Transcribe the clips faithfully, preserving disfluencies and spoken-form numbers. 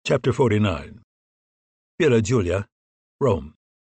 Chapter forty-nine. Villa Giulia, Rome.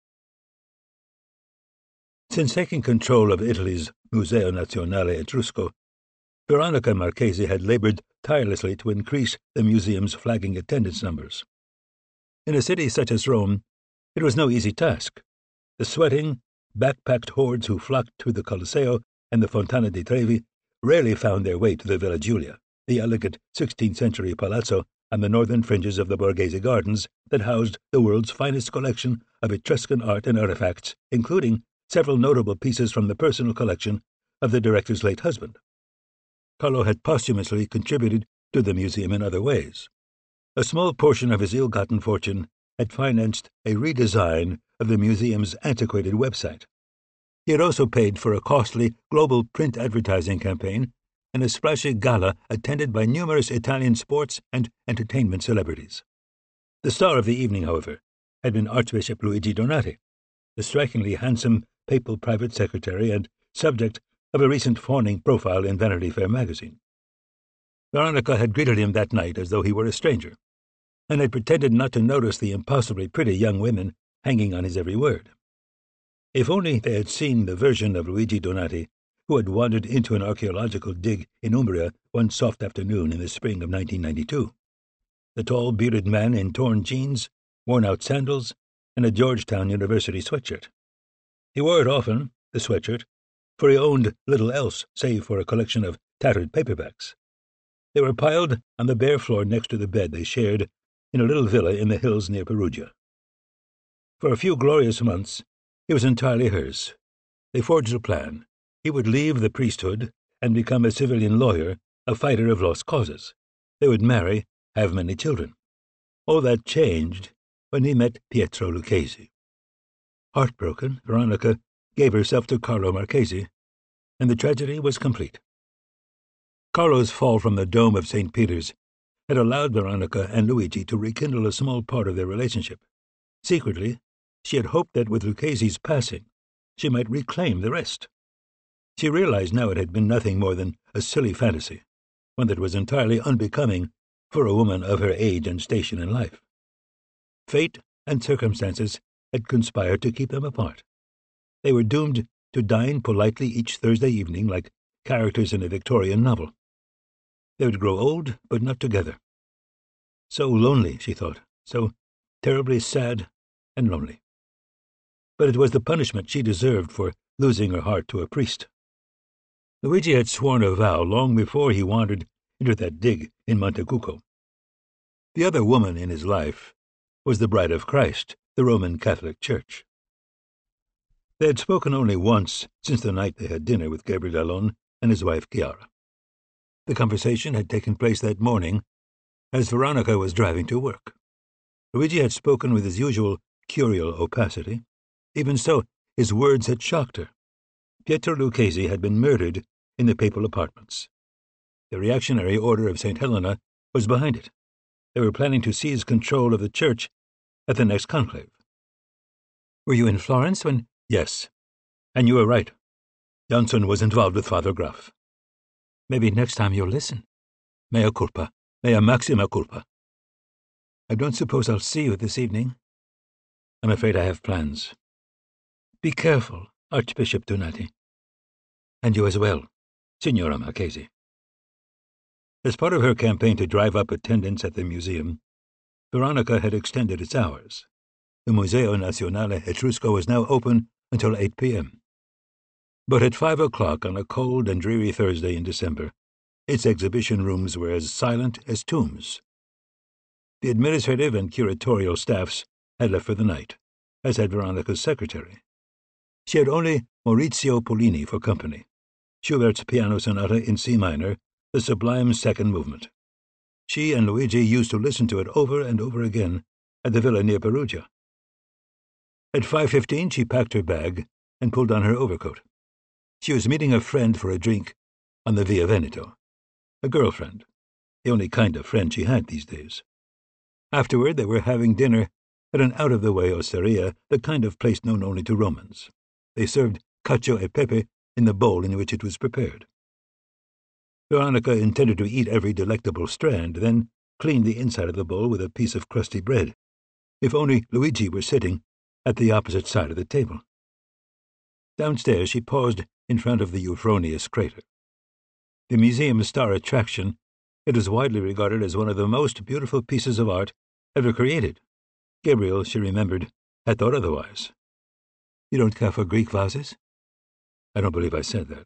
Since taking control of Italy's Museo Nazionale Etrusco, Veronica Marchesi had labored tirelessly to increase the museum's flagging attendance numbers. In a city such as Rome, it was no easy task. The sweating, backpacked hordes who flocked to the Colosseo and the Fontana di Trevi rarely found their way to the Villa Giulia, the elegant sixteenth-century palazzo on the northern fringes of the Borghese Gardens that housed the world's finest collection of Etruscan art and artifacts, including several notable pieces from the personal collection of the director's late husband. Carlo had posthumously contributed to the museum in other ways. A small portion of his ill-gotten fortune had financed a redesign of the museum's antiquated website. He had also paid for a costly global print advertising campaign and a splashy gala attended by numerous Italian sports and entertainment celebrities. The star of the evening, however, had been Archbishop Luigi Donati, the strikingly handsome papal private secretary and subject of a recent fawning profile in Vanity Fair magazine. Veronica had greeted him that night as though he were a stranger, and had pretended not to notice the impossibly pretty young women hanging on his every word. If only they had seen the version of Luigi Donati who had wandered into an archaeological dig in Umbria one soft afternoon in the spring of nineteen ninety-two. The tall, bearded man in torn jeans, worn-out sandals, and a Georgetown University sweatshirt. He wore it often, the sweatshirt, for he owned little else save for a collection of tattered paperbacks. They were piled on the bare floor next to the bed they shared in a little villa in the hills near Perugia. For a few glorious months, it was entirely hers. They forged a plan. He would leave the priesthood and become a civilian lawyer, a fighter of lost causes. They would marry, have many children. All that changed when he met Pietro Lucchesi. Heartbroken, Veronica gave herself to Carlo Marchesi, and the tragedy was complete. Carlo's fall from the dome of Saint Peter's had allowed Veronica and Luigi to rekindle a small part of their relationship. Secretly, she had hoped that with Lucchesi's passing, she might reclaim the rest. She realized now it had been nothing more than a silly fantasy, one that was entirely unbecoming for a woman of her age and station in life. Fate and circumstances had conspired to keep them apart. They were doomed to dine politely each Thursday evening like characters in a Victorian novel. They would grow old, but not together. So lonely, she thought, so terribly sad and lonely. But it was the punishment she deserved for losing her heart to a priest. Luigi had sworn a vow long before he wandered into that dig in Monte Cucco. The other woman in his life was the Bride of Christ, the Roman Catholic Church. They had spoken only once since the night they had dinner with Gabriel Allon and his wife Chiara. The conversation had taken place that morning as Veronica was driving to work. Luigi had spoken with his usual curial opacity. Even so, his words had shocked her. Pietro Lucchesi had been murdered in the papal apartments. The reactionary order of Saint Helena was behind it. They were planning to seize control of the church at the next conclave. "Were you in Florence when—" "Yes. And you were right. Janssen was involved with Father Graf." "Maybe next time you'll listen." "Mea culpa. Mea maxima culpa." "I don't suppose I'll see you this evening." "I'm afraid I have plans." "Be careful, Archbishop Donati." "And you as well, Signora Marchesi." As part of her campaign to drive up attendance at the museum, Veronica had extended its hours. The Museo Nazionale Etrusco was now open until eight p.m. But at five o'clock on a cold and dreary Thursday in December, its exhibition rooms were as silent as tombs. The administrative and curatorial staffs had left for the night, as had Veronica's secretary. She had only Maurizio Pollini for company, Schubert's Piano Sonata in C minor, the sublime second movement. She and Luigi used to listen to it over and over again at the villa near Perugia. At five fifteen she packed her bag and pulled on her overcoat. She was meeting a friend for a drink on the Via Veneto, a girlfriend, the only kind of friend she had these days. Afterward they were having dinner at an out-of-the-way osteria, the kind of place known only to Romans. They served cacio e pepe in the bowl in which it was prepared. Veronica intended to eat every delectable strand, then cleaned the inside of the bowl with a piece of crusty bread. If only Luigi were sitting at the opposite side of the table. Downstairs, she paused in front of the Euphroneus crater. The museum's star attraction, it was widely regarded as one of the most beautiful pieces of art ever created. Gabriel, she remembered, had thought otherwise. You don't care for Greek vases? I don't believe I said that.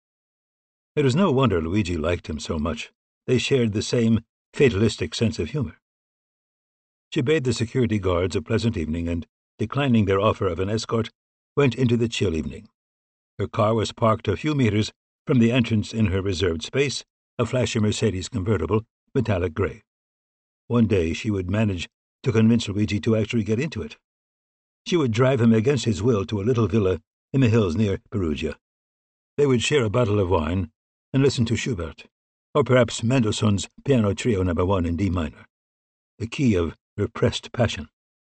It was no wonder Luigi liked him so much. They shared the same fatalistic sense of humor. She bade the security guards a pleasant evening and, declining their offer of an escort, went into the chill evening. Her car was parked a few meters from the entrance in her reserved space, a flashy Mercedes convertible, metallic gray. One day she would manage to convince Luigi to actually get into it. She would drive him against his will to a little villa in the hills near Perugia. They would share a bottle of wine and listen to Schubert, or perhaps Mendelssohn's Piano Trio Number One in D minor, the key of repressed passion.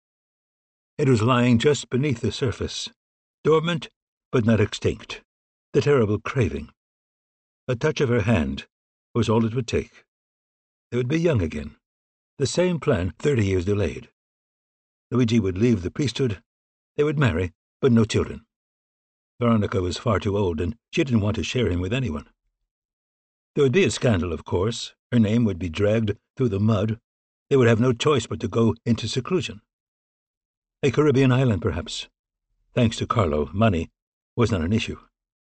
It was lying just beneath the surface, dormant but not extinct, the terrible craving. A touch of her hand was all it would take. They would be young again, the same plan thirty years delayed. Luigi would leave the priesthood, they would marry, but no children. Veronica was far too old, and she didn't want to share him with anyone. There would be a scandal, of course. Her name would be dragged through the mud. They would have no choice but to go into seclusion. A Caribbean island, perhaps. Thanks to Carlo, money was not an issue.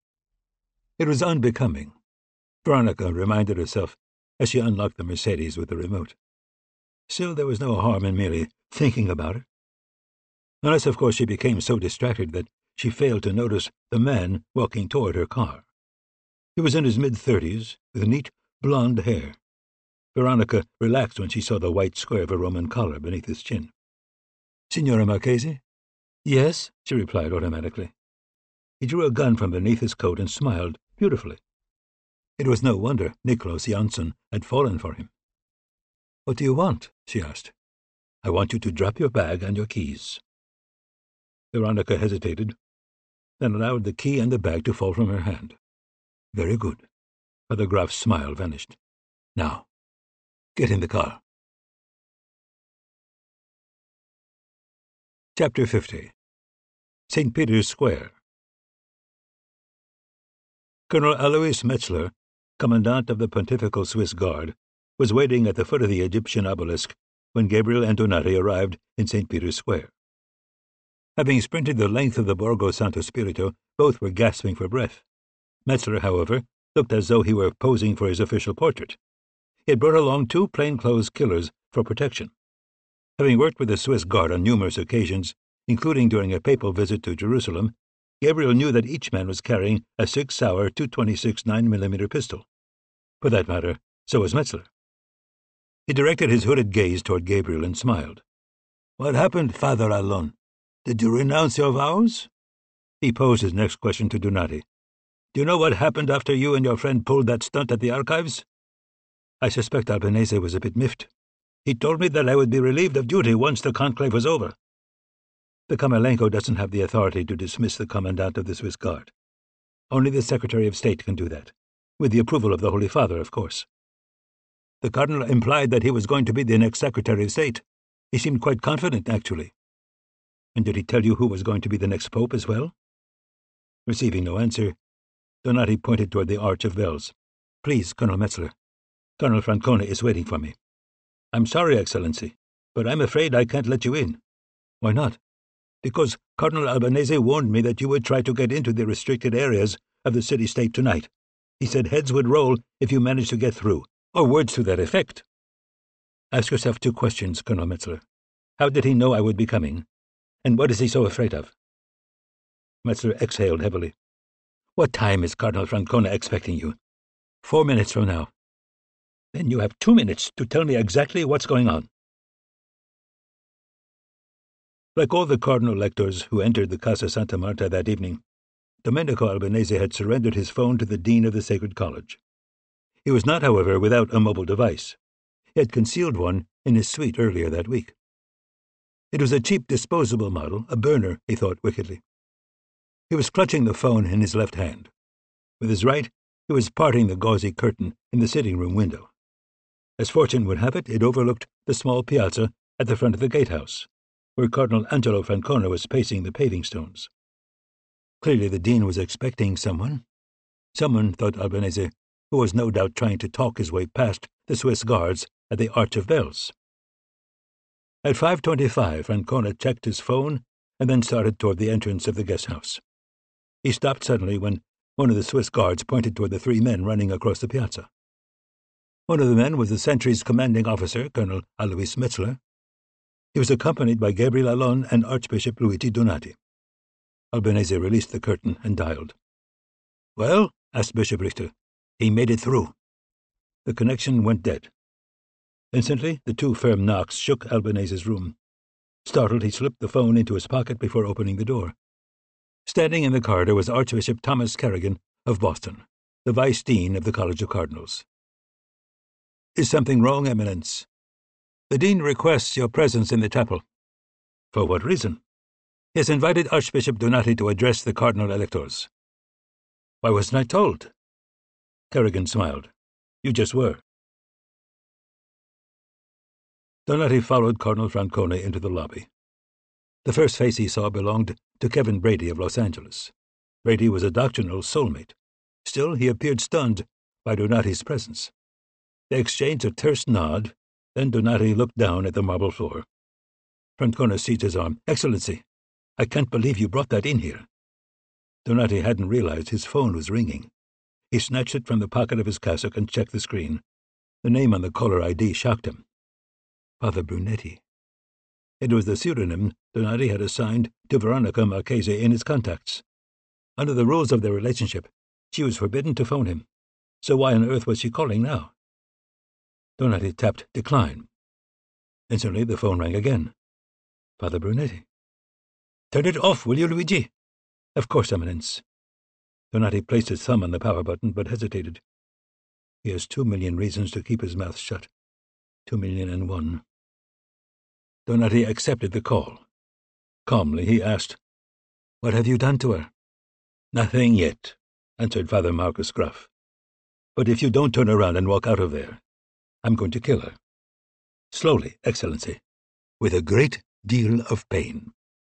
It was unbecoming, Veronica reminded herself as she unlocked the Mercedes with the remote. Still, there was no harm in merely thinking about it. Unless, of course, she became so distracted that she failed to notice the man walking toward her car. He was in his mid-thirties, with neat, blonde hair. Veronica relaxed when she saw the white square of a Roman collar beneath his chin. "Signora Marchese?" "Yes," she replied automatically. He drew a gun from beneath his coat and smiled beautifully. It was no wonder Nikolaus Jansson had fallen for him. "What do you want?" she asked. "I want you to drop your bag and your keys." Veronica hesitated, then allowed the key and the bag to fall from her hand. "Very good." Father Graf's smile vanished. "Now, get in the car." Chapter fifty. Saint Peter's Square. Colonel Alois Metzler, commandant of the Pontifical Swiss Guard, was waiting at the foot of the Egyptian obelisk when Gabriel and Donati arrived in Saint Peter's Square. Having sprinted the length of the Borgo Santo Spirito, both were gasping for breath. Metzler, however, looked as though he were posing for his official portrait. He had brought along two plainclothes killers for protection. Having worked with the Swiss Guard on numerous occasions, including during a papal visit to Jerusalem, Gabriel knew that each man was carrying a Sig-Sauer two twenty-six nine millimeter pistol. For that matter, so was Metzler. He directed his hooded gaze toward Gabriel and smiled. "What happened, Father Allon? Did you renounce your vows?" He posed his next question to Donati. "Do you know what happened after you and your friend pulled that stunt at the archives?" "I suspect Albanese was a bit miffed. He told me that I would be relieved of duty once the conclave was over." "The Kamalenko doesn't have the authority to dismiss the commandant of the Swiss Guard. Only the Secretary of State can do that, with the approval of the Holy Father, of course." "The Cardinal implied that he was going to be the next Secretary of State. He seemed quite confident, actually." "And did he tell you who was going to be the next Pope as well?" Receiving no answer, Donati pointed toward the arch of bells. "Please, Colonel Metzler. Colonel Francone is waiting for me." "I'm sorry, Excellency, but I'm afraid I can't let you in." "Why not?" "Because Cardinal Albanese warned me that you would try to get into the restricted areas of the city-state tonight. He said heads would roll if you managed to get through, or words to that effect." "Ask yourself two questions, Colonel Metzler. How did he know I would be coming? And what is he so afraid of?" Metzler exhaled heavily. "What time is Cardinal Francone expecting you?" Four minutes from now." "Then you have two minutes to tell me exactly what's going on." Like all the cardinal electors who entered the Casa Santa Marta that evening, Domenico Albanese had surrendered his phone to the dean of the Sacred College. He was not, however, without a mobile device. He had concealed one in his suite earlier that week. It was a cheap disposable model, a burner, he thought wickedly. He was clutching the phone in his left hand. With his right, he was parting the gauzy curtain in the sitting-room window. As fortune would have it, it overlooked the small piazza at the front of the gatehouse, where Cardinal Angelo Francona was pacing the paving stones. Clearly the dean was expecting someone. Someone, thought Albanese, who was no doubt trying to talk his way past the Swiss guards at the Arch of Bells. At five twenty-five, Francona checked his phone and then started toward the entrance of the guest house. He stopped suddenly when one of the Swiss guards pointed toward the three men running across the piazza. One of the men was the sentry's commanding officer, Colonel Alois Metzler. He was accompanied by Gabriel Allon and Archbishop Luigi Donati. Albanese released the curtain and dialed. "Well?" asked Bishop Richter. "He made it through." The connection went dead. Instantly, the two firm knocks shook Albanese's room. Startled, he slipped the phone into his pocket before opening the door. Standing in the corridor was Archbishop Thomas Kerrigan of Boston, the Vice Dean of the College of Cardinals. "Is something wrong, Eminence?" "The Dean requests your presence in the chapel." "For what reason?" "He has invited Archbishop Donati to address the cardinal electors." "Why wasn't I told?" Kerrigan smiled. "You just were." Donati followed Cardinal Francona into the lobby. The first face he saw belonged to Kevin Brady of Los Angeles. Brady was a doctrinal soulmate. Still, he appeared stunned by Donati's presence. They exchanged a terse nod, then Donati looked down at the marble floor. Francona seized his arm. "Excellency, I can't believe you brought that in here." Donati hadn't realized his phone was ringing. He snatched it from the pocket of his cassock and checked the screen. The name on the caller I D shocked him. Father Brunetti. It was the pseudonym Donati had assigned to Veronica Marchese in his contacts. Under the rules of their relationship, she was forbidden to phone him. So why on earth was she calling now? Donati tapped decline. Instantly the phone rang again. Father Brunetti. "Turn it off, will you, Luigi?" "Of course, Eminence." Donati placed his thumb on the power button, but hesitated. He has two million reasons to keep his mouth shut. Two million and one. Donati accepted the call. Calmly he asked, "What have you done to her?" "Nothing yet," answered Father Marcus Gruff. "But if you don't turn around and walk out of there, I'm going to kill her. Slowly, Excellency, with a great deal of pain."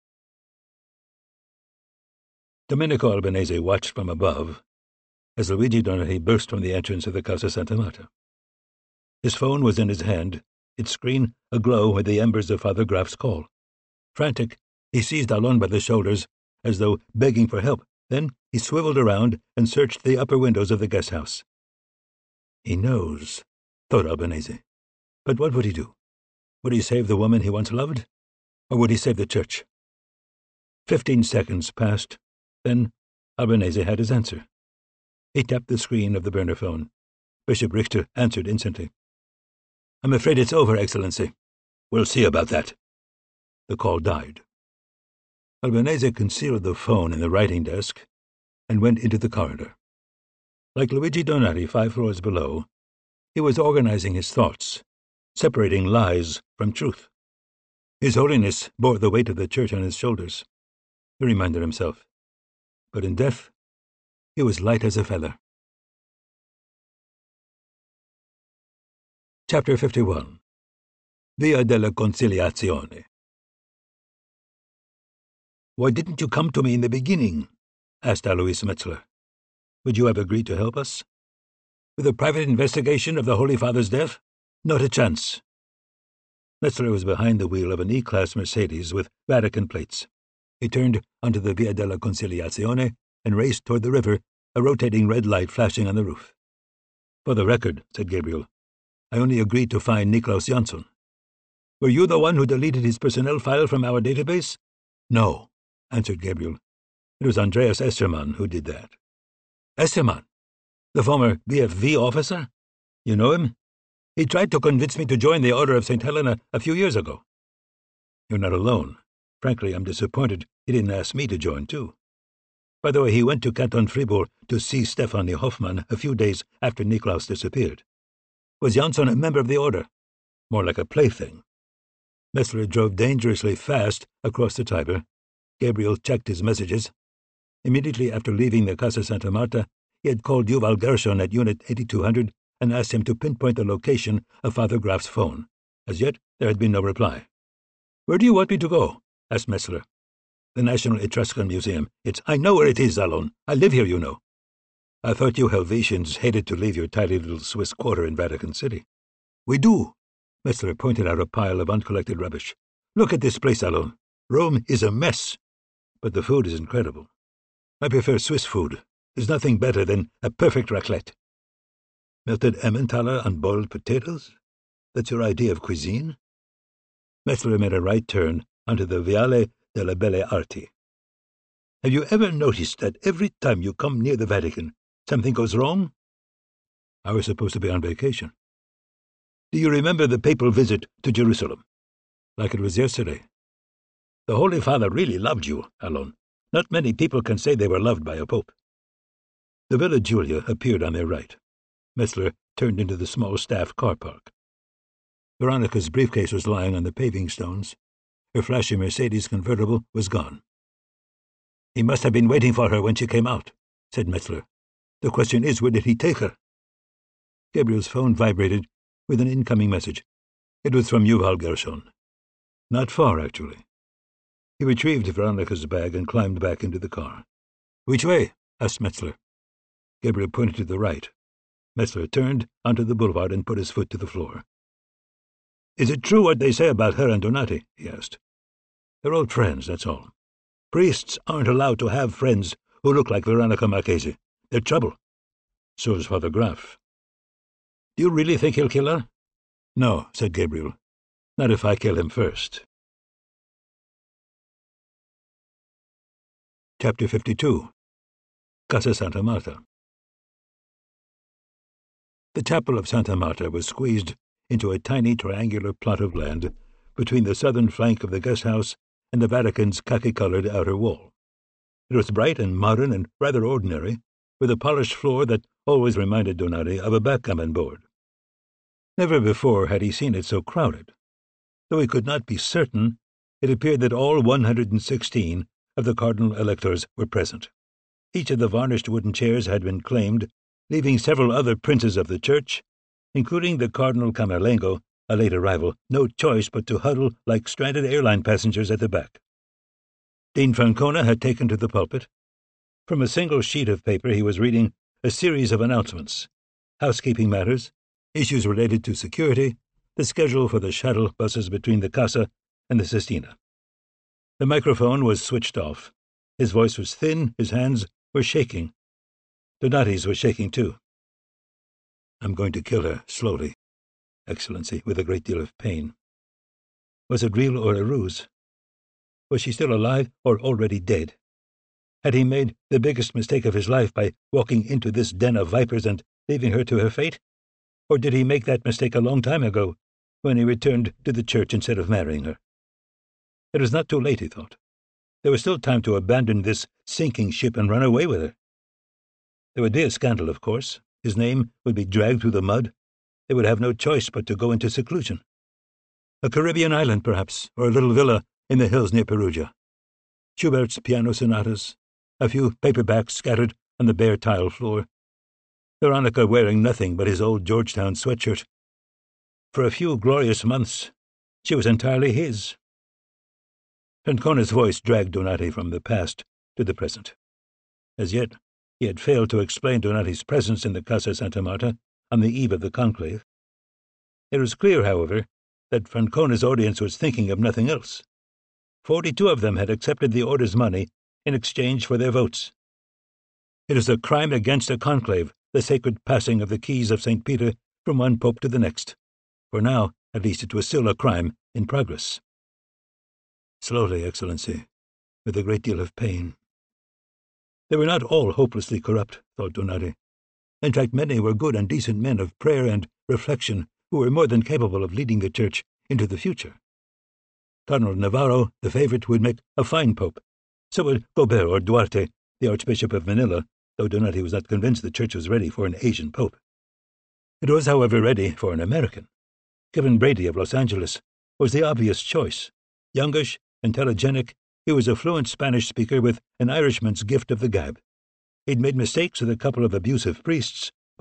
Domenico Albanese watched from above as Luigi Donati burst from the entrance of the Casa Santa Marta. His phone was in his hand, its screen aglow with the embers of Father Graff's call. Frantic, he seized Allon by the shoulders, as though begging for help. Then he swiveled around and searched the upper windows of the guest house. He knows, thought Albanese. But what would he do? Would he save the woman he once loved? Or would he save the church? Fifteen seconds passed. Then Albanese had his answer. He tapped the screen of the burner phone. Bishop Richter answered instantly. "I'm afraid it's over, Excellency." "We'll see about that." The call died. Albanese concealed the phone in the writing desk and went into the corridor. Like Luigi Donati five floors below, he was organizing his thoughts, separating lies from truth. His Holiness bore the weight of the church on his shoulders, he reminded himself. But in death, he was light as a feather. Chapter fifty-one. Via della Conciliazione. "Why didn't you come to me in the beginning?" asked Alois Metzler. "Would you have agreed to help us? With a private investigation of the Holy Father's death? Not a chance." Metzler was behind the wheel of an E-Class Mercedes with Vatican plates. He turned onto the Via della Conciliazione and raced toward the river, a rotating red light flashing on the roof. "For the record," said Gabriel, "I only agreed to find Niklaus Jansson." "Were you the one who deleted his personnel file from our database?" "No," answered Gabriel. "It was Andreas Estermann who did that." "Estermann? The former B F V officer? You know him? He tried to convince me to join the Order of Saint Helena a few years ago." "You're not alone. Frankly, I'm disappointed he didn't ask me to join, too. By the way, he went to Canton Fribourg to see Stefanie Hoffmann a few days after Niklaus disappeared. Was Jansson a member of the Order? More like a plaything." Metzler drove dangerously fast across the Tiber. Gabriel checked his messages. Immediately after leaving the Casa Santa Marta, he had called Yuval Gershon at Unit eighty-two hundred and asked him to pinpoint the location of Father Graf's phone. As yet, there had been no reply. "Where do you want me to go?" asked Metzler. "The National Etruscan Museum. It's—" "I know where it is, Allon. I live here, you know." "I thought you Helvetians hated to leave your tidy little Swiss quarter in Vatican City." "We do." Metzler pointed out a pile of uncollected rubbish. "Look at this place, Allon. Rome is a mess. But the food is incredible. I prefer Swiss food. There's nothing better than a perfect raclette." "Melted Emmentaler on boiled potatoes? That's your idea of cuisine?" Metzler made a right turn onto the Viale delle Belle Arti. "Have you ever noticed that every time you come near the Vatican, something goes wrong?" "I was supposed to be on vacation." "Do you remember the papal visit to Jerusalem?" "Like it was yesterday." "The Holy Father really loved you, Allon. Not many people can say they were loved by a pope." The Villa Giulia appeared on their right. Metzler turned into the small staff car park. Veronica's briefcase was lying on the paving stones. Her flashy Mercedes convertible was gone. "He must have been waiting for her when she came out," said Metzler. "The question is, where did he take her?" Gabriel's phone vibrated with an incoming message. It was from Yuval Gershon. Not far, actually. He retrieved Veronica's bag and climbed back into the car. "Which way?" asked Metzler. Gabriel pointed to the right. Metzler turned onto the boulevard and put his foot to the floor. "Is it true what they say about her and Donati?" he asked. "They're old friends, that's all. Priests aren't allowed to have friends who look like Veronica Marchesi. They're trouble. So is Father Graf." "Do you really think he'll kill her?" "No," said Gabriel. "Not if I kill him first." Chapter fifty-two. Casa Santa Marta. The chapel of Santa Marta was squeezed into a tiny triangular plot of land between the southern flank of the guest house and the Vatican's khaki-colored outer wall. It was bright and modern and rather ordinary, with a polished floor that always reminded Donati of a backgammon board. Never before had he seen it so crowded. Though he could not be certain, it appeared that all one hundred sixteen of the cardinal electors were present. Each of the varnished wooden chairs had been claimed, leaving several other princes of the church, including the Cardinal Camerlengo, a late arrival, no choice but to huddle like stranded airline passengers at the back. Dean Francona had taken to the pulpit. From a single sheet of paper he was reading a series of announcements: housekeeping matters, issues related to security, the schedule for the shuttle buses between the Casa and the Sistina. The microphone was switched off. His voice was thin, his hands were shaking. Donati's was shaking too. "I'm going to kill her, slowly, Excellency, with a great deal of pain." Was it real or a ruse? Was she still alive or already dead? Had he made the biggest mistake of his life by walking into this den of vipers and leaving her to her fate? Or did he make that mistake a long time ago, when he returned to the church instead of marrying her? It was not too late, he thought. There was still time to abandon this sinking ship and run away with her. There would be a scandal, of course. His name would be dragged through the mud. They would have no choice but to go into seclusion. A Caribbean island, perhaps, or a little villa in the hills near Perugia. Schubert's piano sonatas, a few paperbacks scattered on the bare tile floor. Veronica wearing nothing but his old Georgetown sweatshirt. For a few glorious months, she was entirely his. Francona's voice dragged Donati from the past to the present. As yet, he had failed to explain Donati's presence in the Casa Santa Marta on the eve of the conclave. It was clear, however, that Francona's audience was thinking of nothing else. Forty-two of them had accepted the order's money in exchange for their votes. It is a crime against a conclave, the sacred passing of the keys of Saint Peter from one pope to the next. For now, at least, it was still a crime in progress. Slowly, Excellency, with a great deal of pain. They were not all hopelessly corrupt, thought Donati. In fact, many were good and decent men of prayer and reflection who were more than capable of leading the Church into the future. Cardinal Navarro, the favorite, would make a fine pope. So would Gobert or Duarte, the Archbishop of Manila, though Donati was not convinced the Church was ready for an Asian pope. It was, however, ready for an American. Kevin Brady of Los Angeles was the obvious choice. Youngish, intelligent, he was a fluent Spanish speaker with an Irishman's gift of the gab. He'd made mistakes with a couple of abusive priests,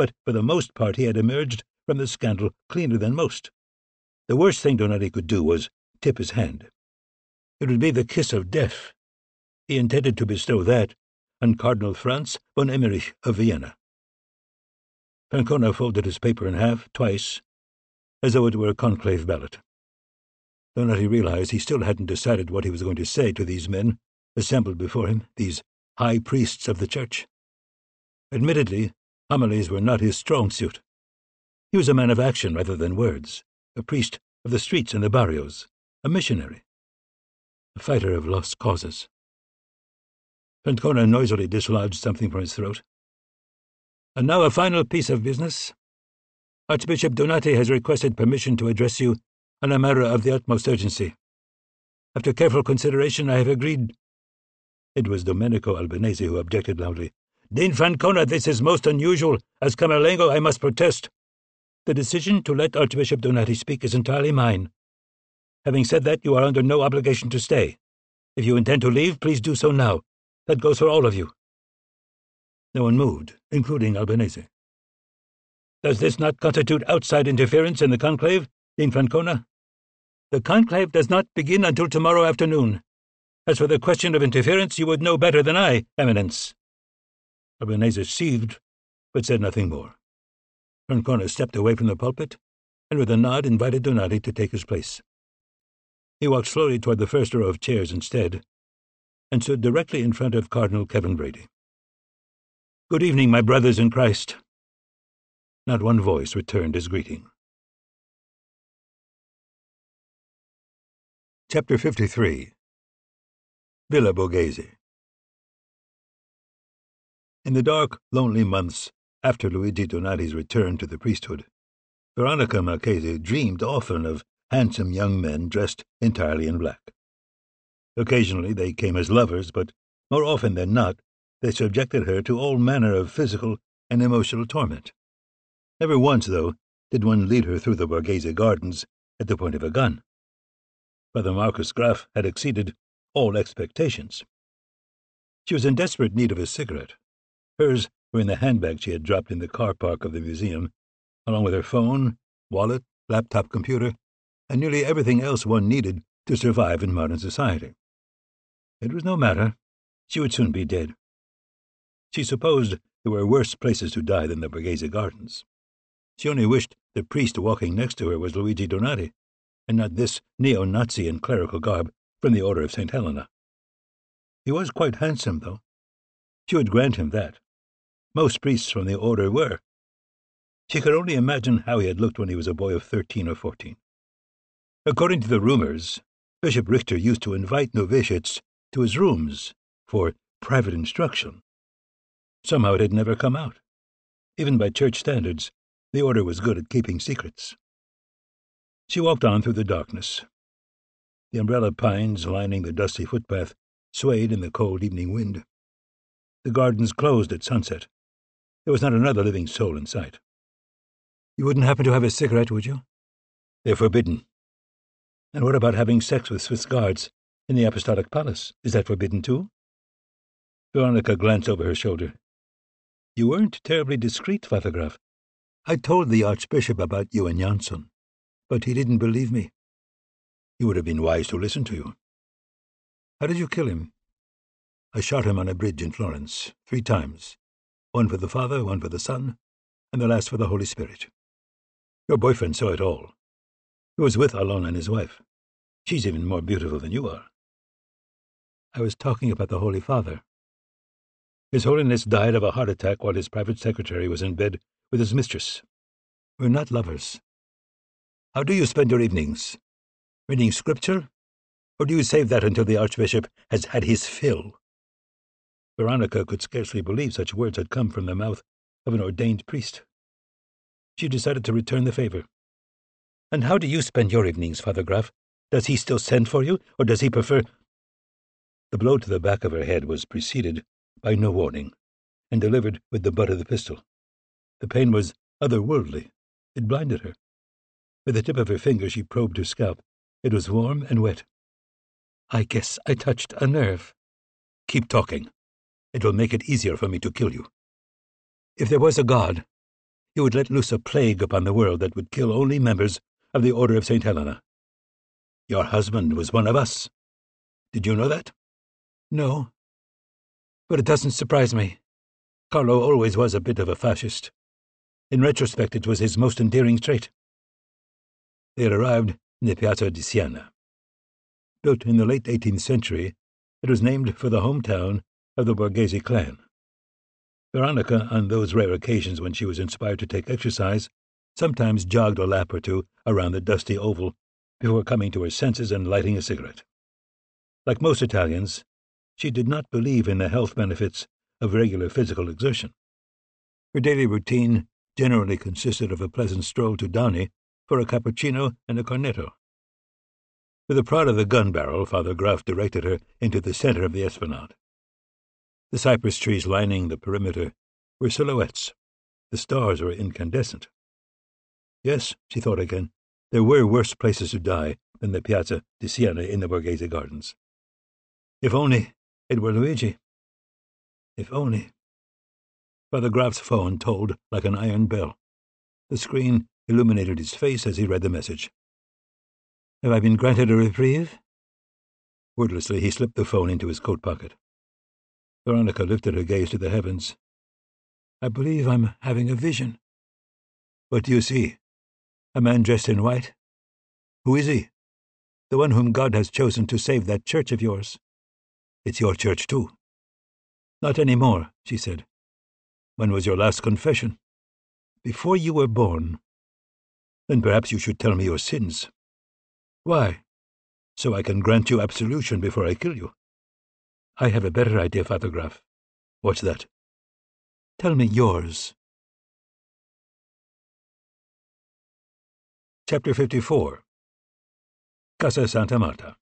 but for the most part he had emerged from the scandal cleaner than most. The worst thing Donati could do was tip his hand. It would be the kiss of death. He intended to bestow that on Cardinal Franz von Emmerich of Vienna. Ancona folded his paper in half, twice, as though it were a conclave ballot. Donati realized he still hadn't decided what he was going to say to these men assembled before him, these high priests of the church. Admittedly, homilies were not his strong suit. He was a man of action rather than words, a priest of the streets and the barrios, a missionary, a fighter of lost causes. Ancona noisily dislodged something from his throat. And now a final piece of business. Archbishop Donati has requested permission to address you on a matter of the utmost urgency. After careful consideration, I have agreed. It was Domenico Albanese who objected loudly. Dean Francona, this is most unusual. As Camerlengo, I must protest. The decision to let Archbishop Donati speak is entirely mine. Having said that, you are under no obligation to stay. If you intend to leave, please do so now. That goes for all of you. No one moved, including Albanese. Does this not constitute outside interference in the conclave, Dean Francona? The conclave does not begin until tomorrow afternoon. As for the question of interference, you would know better than I, Eminence. Albanese seethed, but said nothing more. Francona stepped away from the pulpit, and with a nod invited Donati to take his place. He walked slowly toward the first row of chairs instead, and stood directly in front of Cardinal Kevin Brady. Good evening, my brothers in Christ. Not one voice returned his greeting. Chapter fifty-three. Villa Borghese. In the dark, lonely months after Luigi Donati's return to the priesthood, Veronica Marchese dreamed often of handsome young men dressed entirely in black. Occasionally they came as lovers, but more often than not they subjected her to all manner of physical and emotional torment. Never once, though, did one lead her through the Borghese gardens at the point of a gun. Father Marcus Graf had exceeded all expectations. She was in desperate need of a cigarette. Hers were in the handbag she had dropped in the car park of the museum, along with her phone, wallet, laptop computer, and nearly everything else one needed to survive in modern society. It was no matter. She would soon be dead. She supposed there were worse places to die than the Borghese Gardens. She only wished the priest walking next to her was Luigi Donati, and not this neo-Nazi in clerical garb from the Order of Saint Helena. He was quite handsome, though. She would grant him that. Most priests from the order were. She could only imagine how he had looked when he was a boy of thirteen or fourteen. According to the rumors, Bishop Richter used to invite novitiates to his rooms for private instruction. Somehow it had never come out. Even by church standards, the order was good at keeping secrets. She walked on through the darkness. The umbrella pines lining the dusty footpath swayed in the cold evening wind. The gardens closed at sunset. There was not another living soul in sight. You wouldn't happen to have a cigarette, would you? They're forbidden. And what about having sex with Swiss guards in the Apostolic Palace? Is that forbidden, too? Veronica glanced over her shoulder. You weren't terribly discreet, Father Graf. I told the Archbishop about you and Jansson, but he didn't believe me. He would have been wise to listen to you. How did you kill him? I shot him on a bridge in Florence, three times. One for the Father, one for the Son, and the last for the Holy Spirit. Your boyfriend saw it all. He was with Alon and his wife. She's even more beautiful than you are. I was talking about the Holy Father. His Holiness died of a heart attack while his private secretary was in bed with his mistress. We're not lovers. How do you spend your evenings? Reading scripture? Or do you save that until the Archbishop has had his fill? Veronica could scarcely believe such words had come from the mouth of an ordained priest. She decided to return the favor. And how do you spend your evenings, Father Graf? Does he still send for you, or does he prefer— The blow to the back of her head was preceded by no warning, and delivered with the butt of the pistol. The pain was otherworldly. It blinded her. With the tip of her finger she probed her scalp. It was warm and wet. I guess I touched a nerve. Keep talking. It will make it easier for me to kill you. If there was a God, he would let loose a plague upon the world that would kill only members of the Order of Saint Helena. Your husband was one of us. Did you know that? No. But it doesn't surprise me. Carlo always was a bit of a fascist. In retrospect, it was his most endearing trait. They had arrived in the Piazza di Siena. Built in the late eighteenth century, it was named for the hometown of the Borghese clan. Veronica, on those rare occasions when she was inspired to take exercise, sometimes jogged a lap or two around the dusty oval before coming to her senses and lighting a cigarette. Like most Italians, she did not believe in the health benefits of regular physical exertion. Her daily routine generally consisted of a pleasant stroll to Downey for a cappuccino and a cornetto. With a prod of the gun barrel, Father Graf directed her into the center of the esplanade. The cypress trees lining the perimeter were silhouettes. The stars were incandescent. Yes, she thought again, there were worse places to die than the Piazza di Siena in the Borghese Gardens. If only it were Luigi. If only. Father Graf's phone tolled like an iron bell. The screen illuminated his face as he read the message. Have I been granted a reprieve? Wordlessly, he slipped the phone into his coat pocket. Veronica lifted her gaze to the heavens. I believe I'm having a vision. What do you see? A man dressed in white? Who is he? The one whom God has chosen to save that church of yours. It's your church, too. Not any more, she said. When was your last confession? Before you were born. Then perhaps you should tell me your sins. Why? So I can grant you absolution before I kill you. I have a better idea, Father Graf. What's that? Tell me yours. Chapter fifty-four. Casa Santa Marta.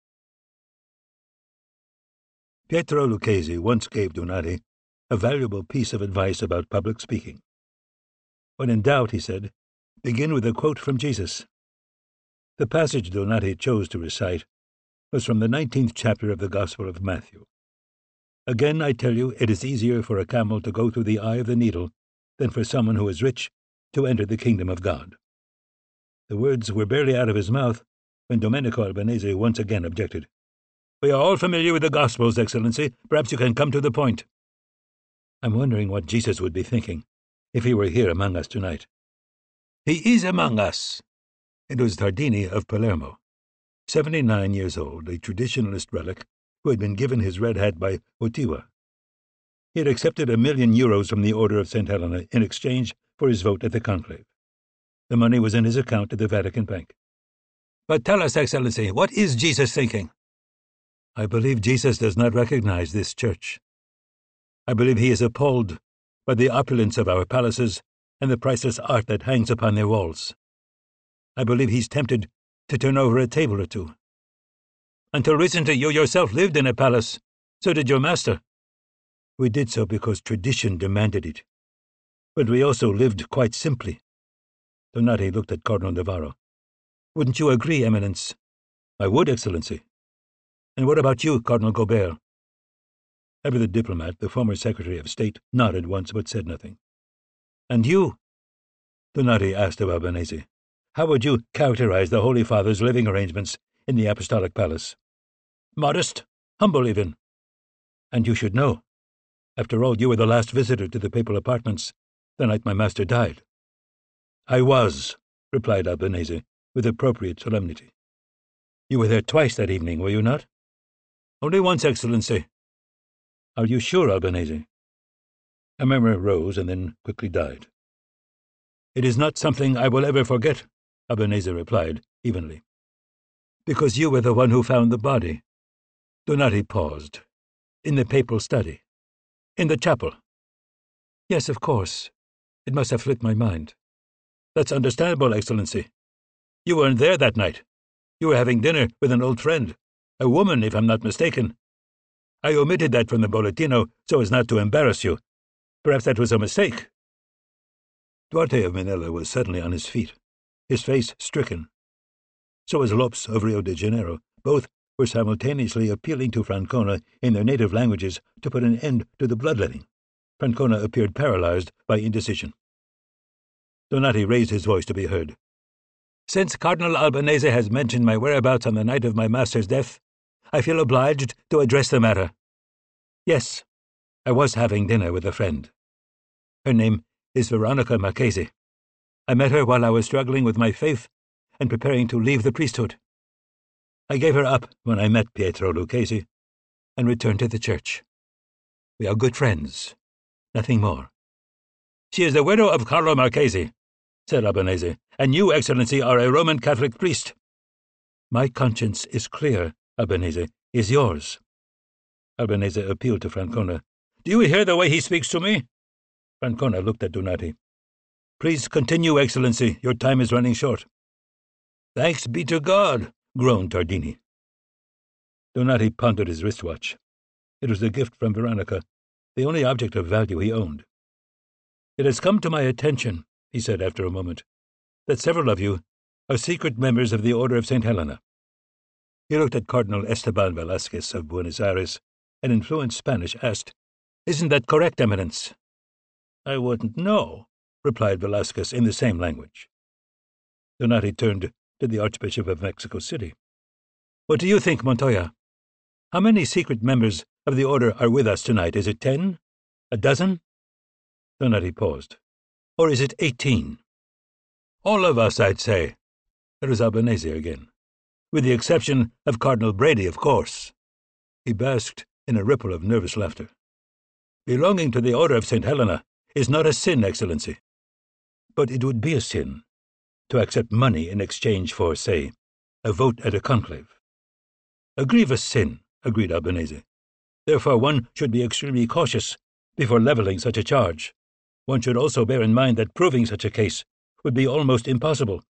Pietro Lucchesi once gave Donati a valuable piece of advice about public speaking. When in doubt, he said, begin with a quote from Jesus. The passage Donati chose to recite was from the nineteenth chapter of the Gospel of Matthew. Again, I tell you, it is easier for a camel to go through the eye of the needle than for someone who is rich to enter the kingdom of God. The words were barely out of his mouth when Domenico Albanese once again objected. We are all familiar with the Gospels, Excellency. Perhaps you can come to the point. I'm wondering what Jesus would be thinking if he were here among us tonight. He is among us. It was Tardini of Palermo, seventy-nine years old, a traditionalist relic who had been given his red hat by Wojtyła. He had accepted a million euros from the Order of Saint Helena in exchange for his vote at the conclave. The money was in his account at the Vatican Bank. But tell us, Excellency, what is Jesus thinking? I believe Jesus does not recognize this church. I believe he is appalled by the opulence of our palaces and the priceless art that hangs upon their walls. I believe he's tempted to turn over a table or two. Until recently you yourself lived in a palace. So did your master. We did so because tradition demanded it. But we also lived quite simply. Donati looked at Cardinal Navarro. Wouldn't you agree, Eminence? I would, Excellency. And what about you, Cardinal Gobert? Ever the diplomat, the former Secretary of State, nodded once but said nothing. And you? Donati asked of Albanese. How would you characterize the Holy Father's living arrangements in the Apostolic Palace? Modest, humble even. And you should know. After all, you were the last visitor to the papal apartments the night my master died. I was, replied Albanese, with appropriate solemnity. You were there twice that evening, were you not? Only once, Excellency. Are you sure, Albanese? A murmur rose and then quickly died. It is not something I will ever forget, Albanese replied, evenly. Because you were the one who found the body. Donati paused. In the papal study. In the chapel. Yes, of course. It must have slipped my mind. That's understandable, Excellency. You weren't there that night. You were having dinner with an old friend, a woman, if I'm not mistaken. I omitted that from the Bollettino so as not to embarrass you. Perhaps that was a mistake. Duarte of Manila was suddenly on his feet, his face stricken. So was Lopes of Rio de Janeiro. Both were simultaneously appealing to Francona in their native languages to put an end to the bloodletting. Francona appeared paralyzed by indecision. Donati raised his voice to be heard. Since Cardinal Albanese has mentioned my whereabouts on the night of my master's death, I feel obliged to address the matter. Yes, I was having dinner with a friend. Her name is Veronica Marchesi. I met her while I was struggling with my faith and preparing to leave the priesthood. I gave her up when I met Pietro Lucchesi and returned to the church. We are good friends, nothing more. She is the widow of Carlo Marchesi, said Albanese, and you, Excellency, are a Roman Catholic priest. My conscience is clear, Albanese. Is yours? Albanese appealed to Francona. Do you hear the way he speaks to me? Francona looked at Donati. Please continue, Excellency. Your time is running short. Thanks be to God, groaned Tardini. Donati pondered his wristwatch. It was a gift from Veronica, the only object of value he owned. It has come to my attention, he said after a moment, that several of you are secret members of the Order of Saint Helena. He looked at Cardinal Esteban Velasquez of Buenos Aires and in fluent Spanish asked, Isn't that correct, Eminence? I wouldn't know, replied Velasquez in the same language. Donati turned to the Archbishop of Mexico City. What do you think, Montoya? How many secret members of the Order are with us tonight? Is it ten? A dozen? Donati paused. Or is it eighteen? All of us, I'd say. It was Albanese again. With the exception of Cardinal Brady, of course. He basked in a ripple of nervous laughter. Belonging to the Order of Saint Helena is not a sin, Excellency. But it would be a sin to accept money in exchange for, say, a vote at a conclave. A grievous sin, agreed Albanese. Therefore one should be extremely cautious before levelling such a charge. One should also bear in mind that proving such a case would be almost impossible.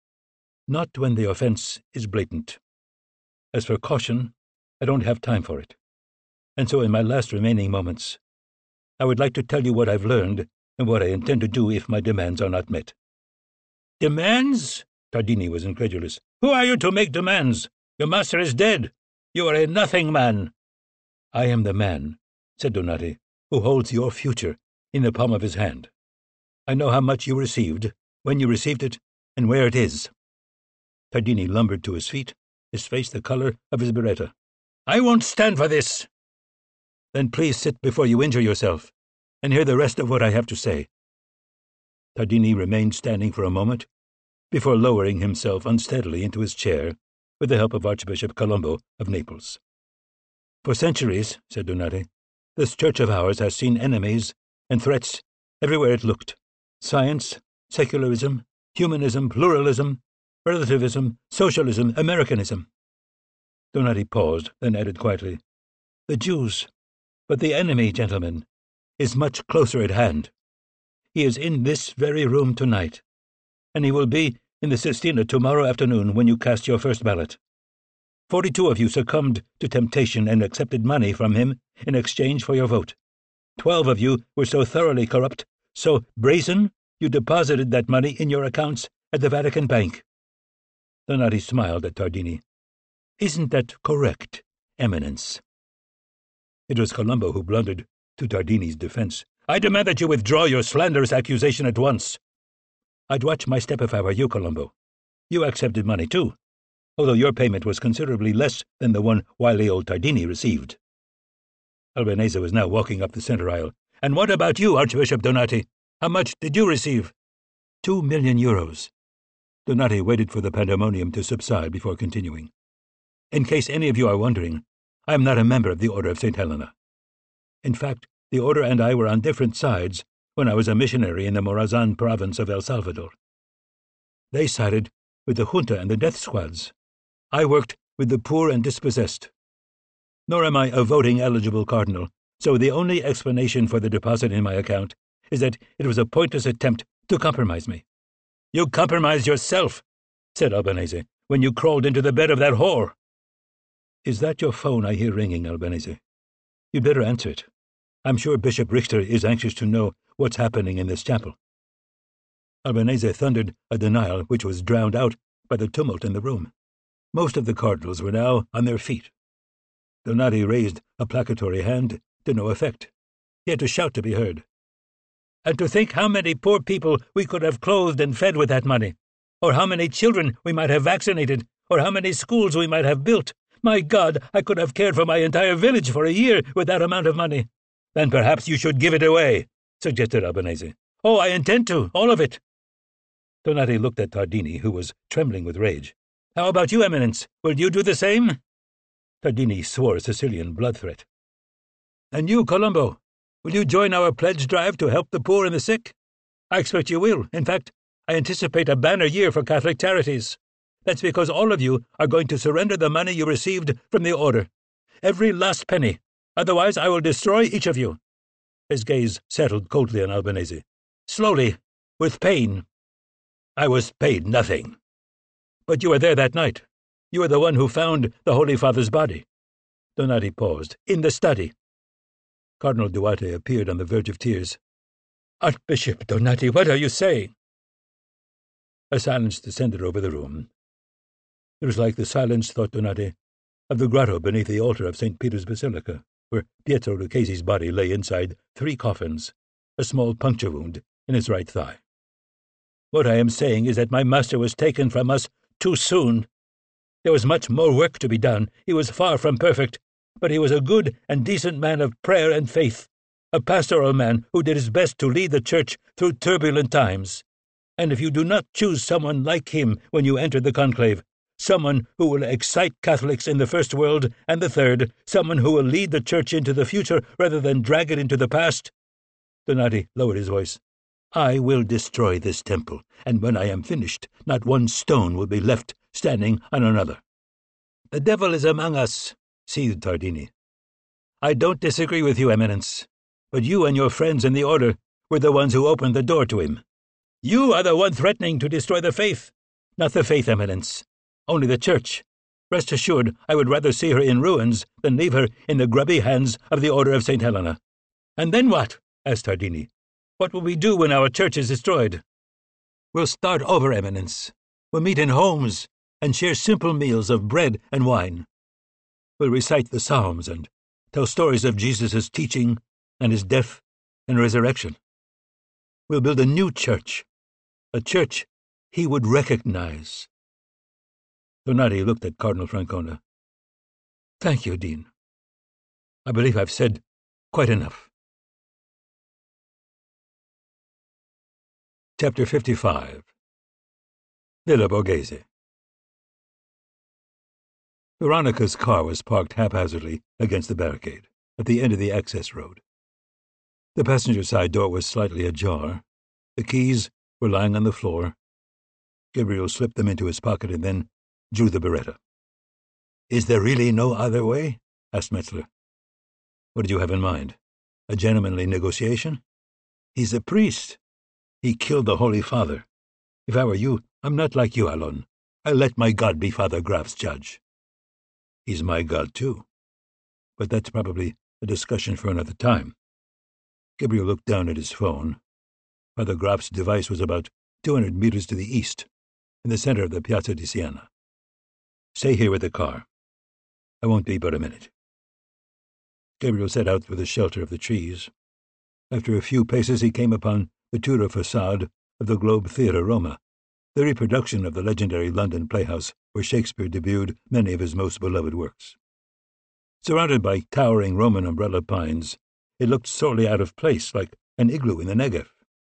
Not when the offence is blatant. As for caution, I don't have time for it. And so in my last remaining moments, I would like to tell you what I've learned and what I intend to do if my demands are not met. Demands? Tardini was incredulous. Who are you to make demands? Your master is dead. You are a nothing man. I am the man, said Donati, who holds your future in the palm of his hand. I know how much you received, when you received it, and where it is. Tardini lumbered to his feet, his face the color of his beretta. I won't stand for this. Then please sit before you injure yourself, and hear the rest of what I have to say. Tardini remained standing for a moment, before lowering himself unsteadily into his chair with the help of Archbishop Colombo of Naples. For centuries, said Donati, this church of ours has seen enemies and threats everywhere it looked. Science, secularism, humanism, pluralism, relativism, socialism, Americanism. Donati paused, then added quietly, The Jews. But the enemy, gentlemen, is much closer at hand. He is in this very room tonight, and he will be in the Sistina tomorrow afternoon when you cast your first ballot. Forty-two of you succumbed to temptation and accepted money from him in exchange for your vote. Twelve of you were so thoroughly corrupt, so brazen, you deposited that money in your accounts at the Vatican Bank. Donati smiled at Tardini. Isn't that correct, Eminence? It was Colombo who blundered to Tardini's defense. I demand that you withdraw your slanderous accusation at once. I'd watch my step if I were you, Colombo. You accepted money, too, although your payment was considerably less than the one wily old Tardini received. Albanese was now walking up the center aisle. And what about you, Archbishop Donati? How much did you receive? Two million euros. Donati waited for the pandemonium to subside before continuing. In case any of you are wondering, I am not a member of the Order of Saint Helena. In fact, the Order and I were on different sides when I was a missionary in the Morazan province of El Salvador. They sided with the junta and the death squads. I worked with the poor and dispossessed. Nor am I a voting-eligible cardinal, so the only explanation for the deposit in my account is that it was a pointless attempt to compromise me. You compromised yourself, said Albanese, when you crawled into the bed of that whore. Is that your phone I hear ringing, Albanese? You'd better answer it. I'm sure Bishop Richter is anxious to know what's happening in this chapel. Albanese thundered a denial which was drowned out by the tumult in the room. Most of the cardinals were now on their feet. Donati raised a placatory hand to no effect. He had to shout to be heard. And to think how many poor people we could have clothed and fed with that money, or how many children we might have vaccinated, or how many schools we might have built. My God, I could have cared for my entire village for a year with that amount of money. Then perhaps you should give it away, suggested Albanese. Oh, I intend to, all of it. Donati looked at Tardini, who was trembling with rage. How about you, Eminence? Will you do the same? Tardini swore a Sicilian blood threat. And you, Colombo, will you join our pledge drive to help the poor and the sick? I expect you will. In fact, I anticipate a banner year for Catholic charities. That's because all of you are going to surrender the money you received from the order. Every last penny. Otherwise, I will destroy each of you. His gaze settled coldly on Albanese. Slowly, with pain. I was paid nothing. But you were there that night. You were the one who found the Holy Father's body. Donati paused. In the study. Cardinal Duarte appeared on the verge of tears. Archbishop Donati, what are you saying? A silence descended over the room. It was like the silence, thought Donati, of the grotto beneath the altar of Saint Peter's Basilica, where Pietro Lucchesi's body lay inside three coffins, a small puncture wound in his right thigh. What I am saying is that my master was taken from us too soon. There was much more work to be done. He was far from perfect, but he was a good and decent man of prayer and faith, a pastoral man who did his best to lead the Church through turbulent times. And if you do not choose someone like him when you enter the conclave, someone who will excite Catholics in the First World and the Third, someone who will lead the Church into the future rather than drag it into the past. Donati lowered his voice. I will destroy this temple, and when I am finished, not one stone will be left standing on another. The devil is among us, seethed Tardini. I don't disagree with you, Eminence, but you and your friends in the order were the ones who opened the door to him. You are the one threatening to destroy the faith. Not the faith, Eminence. Only the Church. Rest assured, I would rather see her in ruins than leave her in the grubby hands of the Order of Saint Helena. And then what? Asked Tardini. What will we do when our church is destroyed? We'll start over, Eminence. We'll meet in homes and share simple meals of bread and wine. We'll recite the Psalms and tell stories of Jesus' teaching and his death and resurrection. We'll build a new church, a church he would recognize. Donati looked at Cardinal Francona. Thank you, Dean. I believe I've said quite enough. Chapter fifty-five. Villa Borghese. Veronica's car was parked haphazardly against the barricade, at the end of the access road. The passenger side door was slightly ajar. The keys were lying on the floor. Gabriel slipped them into his pocket and then drew the Beretta. Is there really no other way? Asked Metzler. What did you have in mind? A gentlemanly negotiation? He's a priest. He killed the Holy Father. If I were you, I'm not like you, Alon. I let my God be Father Graf's judge. He's my God, too. But that's probably a discussion for another time. Gabriel looked down at his phone. Father Graf's device was about two hundred meters to the east, in the center of the Piazza di Siena. Stay here with the car. I won't be but a minute. Gabriel set out for the shelter of the trees. After a few paces he came upon the Tudor facade of the Globe Theatre, Roma, the reproduction of the legendary London playhouse where Shakespeare debuted many of his most beloved works. Surrounded by towering Roman umbrella pines, it looked sorely out of place, like an igloo in the Negev.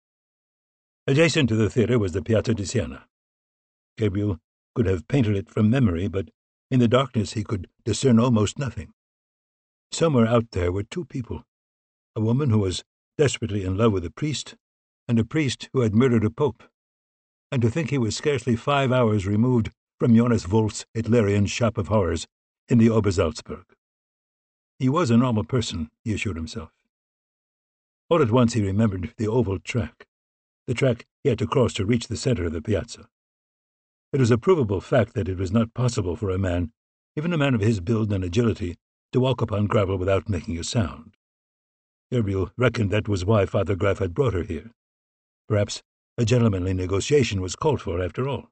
Adjacent to the theatre was the Piazza di Siena. Gabriel could have painted it from memory, but in the darkness he could discern almost nothing. Somewhere out there were two people, a woman who was desperately in love with a priest, and a priest who had murdered a pope, and to think he was scarcely five hours removed from Jonas Wolf's Hitlerian shop of horrors in the Obersalzberg. He was a normal person, he assured himself. All at once he remembered the oval track, the track he had to cross to reach the center of the piazza. It was a provable fact that it was not possible for a man, even a man of his build and agility, to walk upon gravel without making a sound. Gabriel reckoned that was why Father Graf had brought her here. Perhaps a gentlemanly negotiation was called for, after all.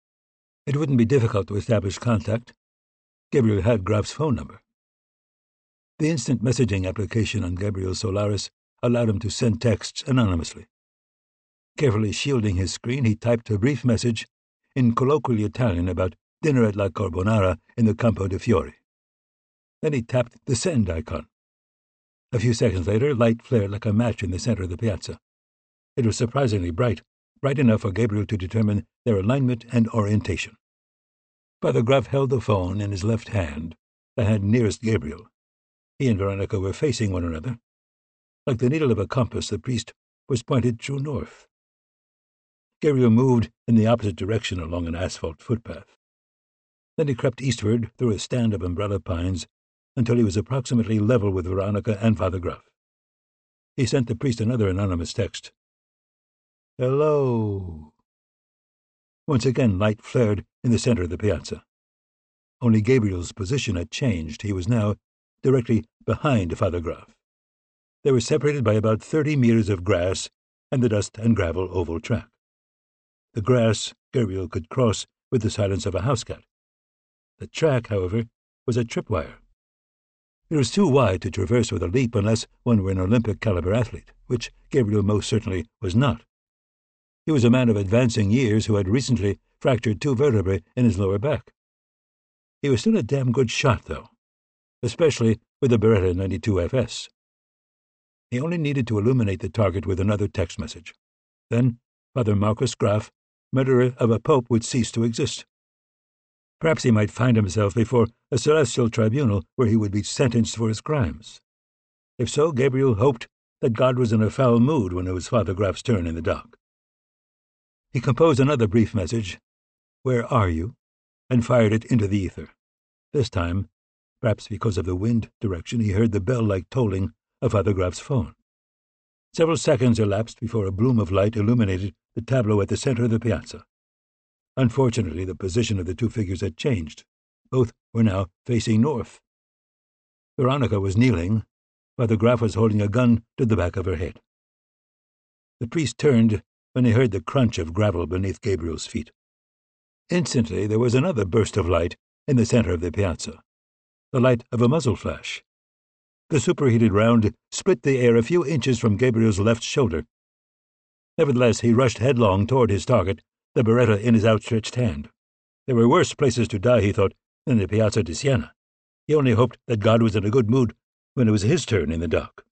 It wouldn't be difficult to establish contact. Gabriel had Graf's phone number. The instant messaging application on Gabriel Solaris allowed him to send texts anonymously. Carefully shielding his screen, he typed a brief message in colloquial Italian about dinner at La Carbonara in the Campo de Fiori. Then he tapped the send icon. A few seconds later, light flared like a match in the center of the piazza. It was surprisingly bright, bright enough for Gabriel to determine their alignment and orientation. Father Gruff held the phone in his left hand, the hand nearest Gabriel. He and Veronica were facing one another. Like the needle of a compass, the priest was pointed true north. Gabriel moved in the opposite direction along an asphalt footpath. Then he crept eastward through a stand of umbrella pines until he was approximately level with Veronica and Father Gruff. He sent the priest another anonymous text. "Hello." Once again light flared in the center of the piazza. Only Gabriel's position had changed. He was now directly behind Father Gruff. They were separated by about thirty meters of grass and the dust and gravel oval track. The grass Gabriel could cross with the silence of a house cat. The track, however, was a tripwire. It was too wide to traverse with a leap unless one were an Olympic-caliber athlete, which Gabriel most certainly was not. He was a man of advancing years who had recently fractured two vertebrae in his lower back. He was still a damn good shot, though, especially with the Beretta ninety-two F S. He only needed to illuminate the target with another text message. Then Father Marcus Graf, murderer of a pope, would cease to exist. Perhaps he might find himself before a celestial tribunal where he would be sentenced for his crimes. If so, Gabriel hoped that God was in a foul mood when it was Father Graf's turn in the dock. He composed another brief message, "Where are you?" and fired it into the ether. This time, perhaps because of the wind direction, he heard the bell-like tolling of Father Graf's phone. Several seconds elapsed before a bloom of light illuminated the tableau at the center of the piazza. Unfortunately, the position of the two figures had changed. Both were now facing north. Veronica was kneeling. Father Graf was holding a gun to the back of her head. The priest turned when he heard the crunch of gravel beneath Gabriel's feet. Instantly there was another burst of light in the center of the piazza, the light of a muzzle flash. The superheated round split the air a few inches from Gabriel's left shoulder. Nevertheless, he rushed headlong toward his target, the Beretta in his outstretched hand. There were worse places to die, he thought, than the Piazza di Siena. He only hoped that God was in a good mood when it was his turn in the dock.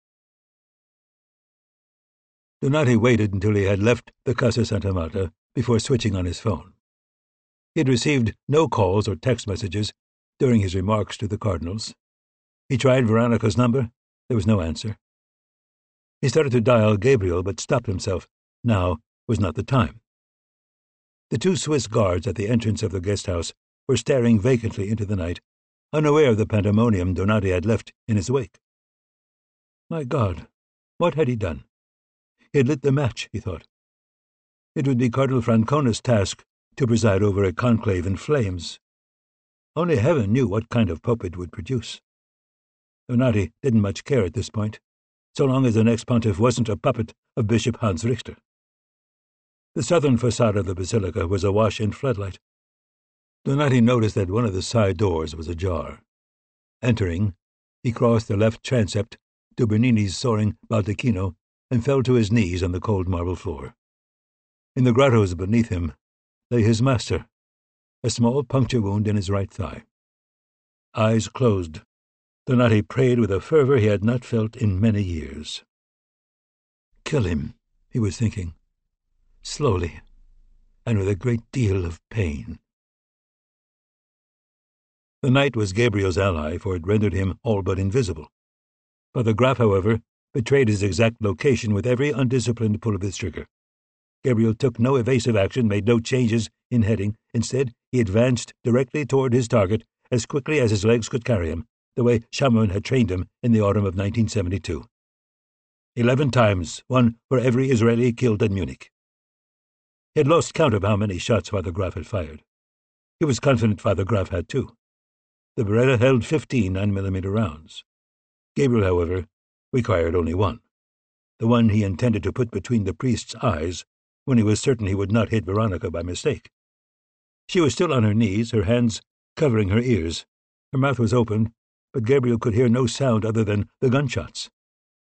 Donati waited until he had left the Casa Santa Marta before switching on his phone. He had received no calls or text messages during his remarks to the cardinals. He tried Veronica's number. There was no answer. He started to dial Gabriel, but stopped himself. Now was not the time. The two Swiss guards at the entrance of the guest house were staring vacantly into the night, unaware of the pandemonium Donati had left in his wake. My God, what had he done? He had lit the match, he thought. It would be Cardinal Francona's task to preside over a conclave in flames. Only heaven knew what kind of pope it would produce. Donati didn't much care at this point, so long as the next pontiff wasn't a puppet of Bishop Hans Richter. The southern facade of the basilica was awash in floodlight. Donati noticed that one of the side doors was ajar. Entering, he crossed the left transept to Bernini's soaring baldacchino and fell to his knees on the cold marble floor. In the grottos beneath him lay his master, a small puncture wound in his right thigh. Eyes closed, Donati prayed with a fervor he had not felt in many years. Kill him, he was thinking, slowly, and with a great deal of pain. The night was Gabriel's ally, for it rendered him all but invisible. Father Graf, however, betrayed his exact location with every undisciplined pull of his trigger. Gabriel took no evasive action, made no changes in heading. Instead, he advanced directly toward his target as quickly as his legs could carry him, the way Shamoun had trained him in the autumn of nineteen seventy-two. Eleven times, one for every Israeli killed at Munich. He had lost count of how many shots Father Graf had fired. He was confident Father Graf had too. The Beretta held fifteen nine millimeter rounds. Gabriel, however, required only one, the one he intended to put between the priest's eyes when he was certain he would not hit Veronica by mistake. She was still on her knees, her hands covering her ears. Her mouth was open, but Gabriel could hear no sound other than the gunshots.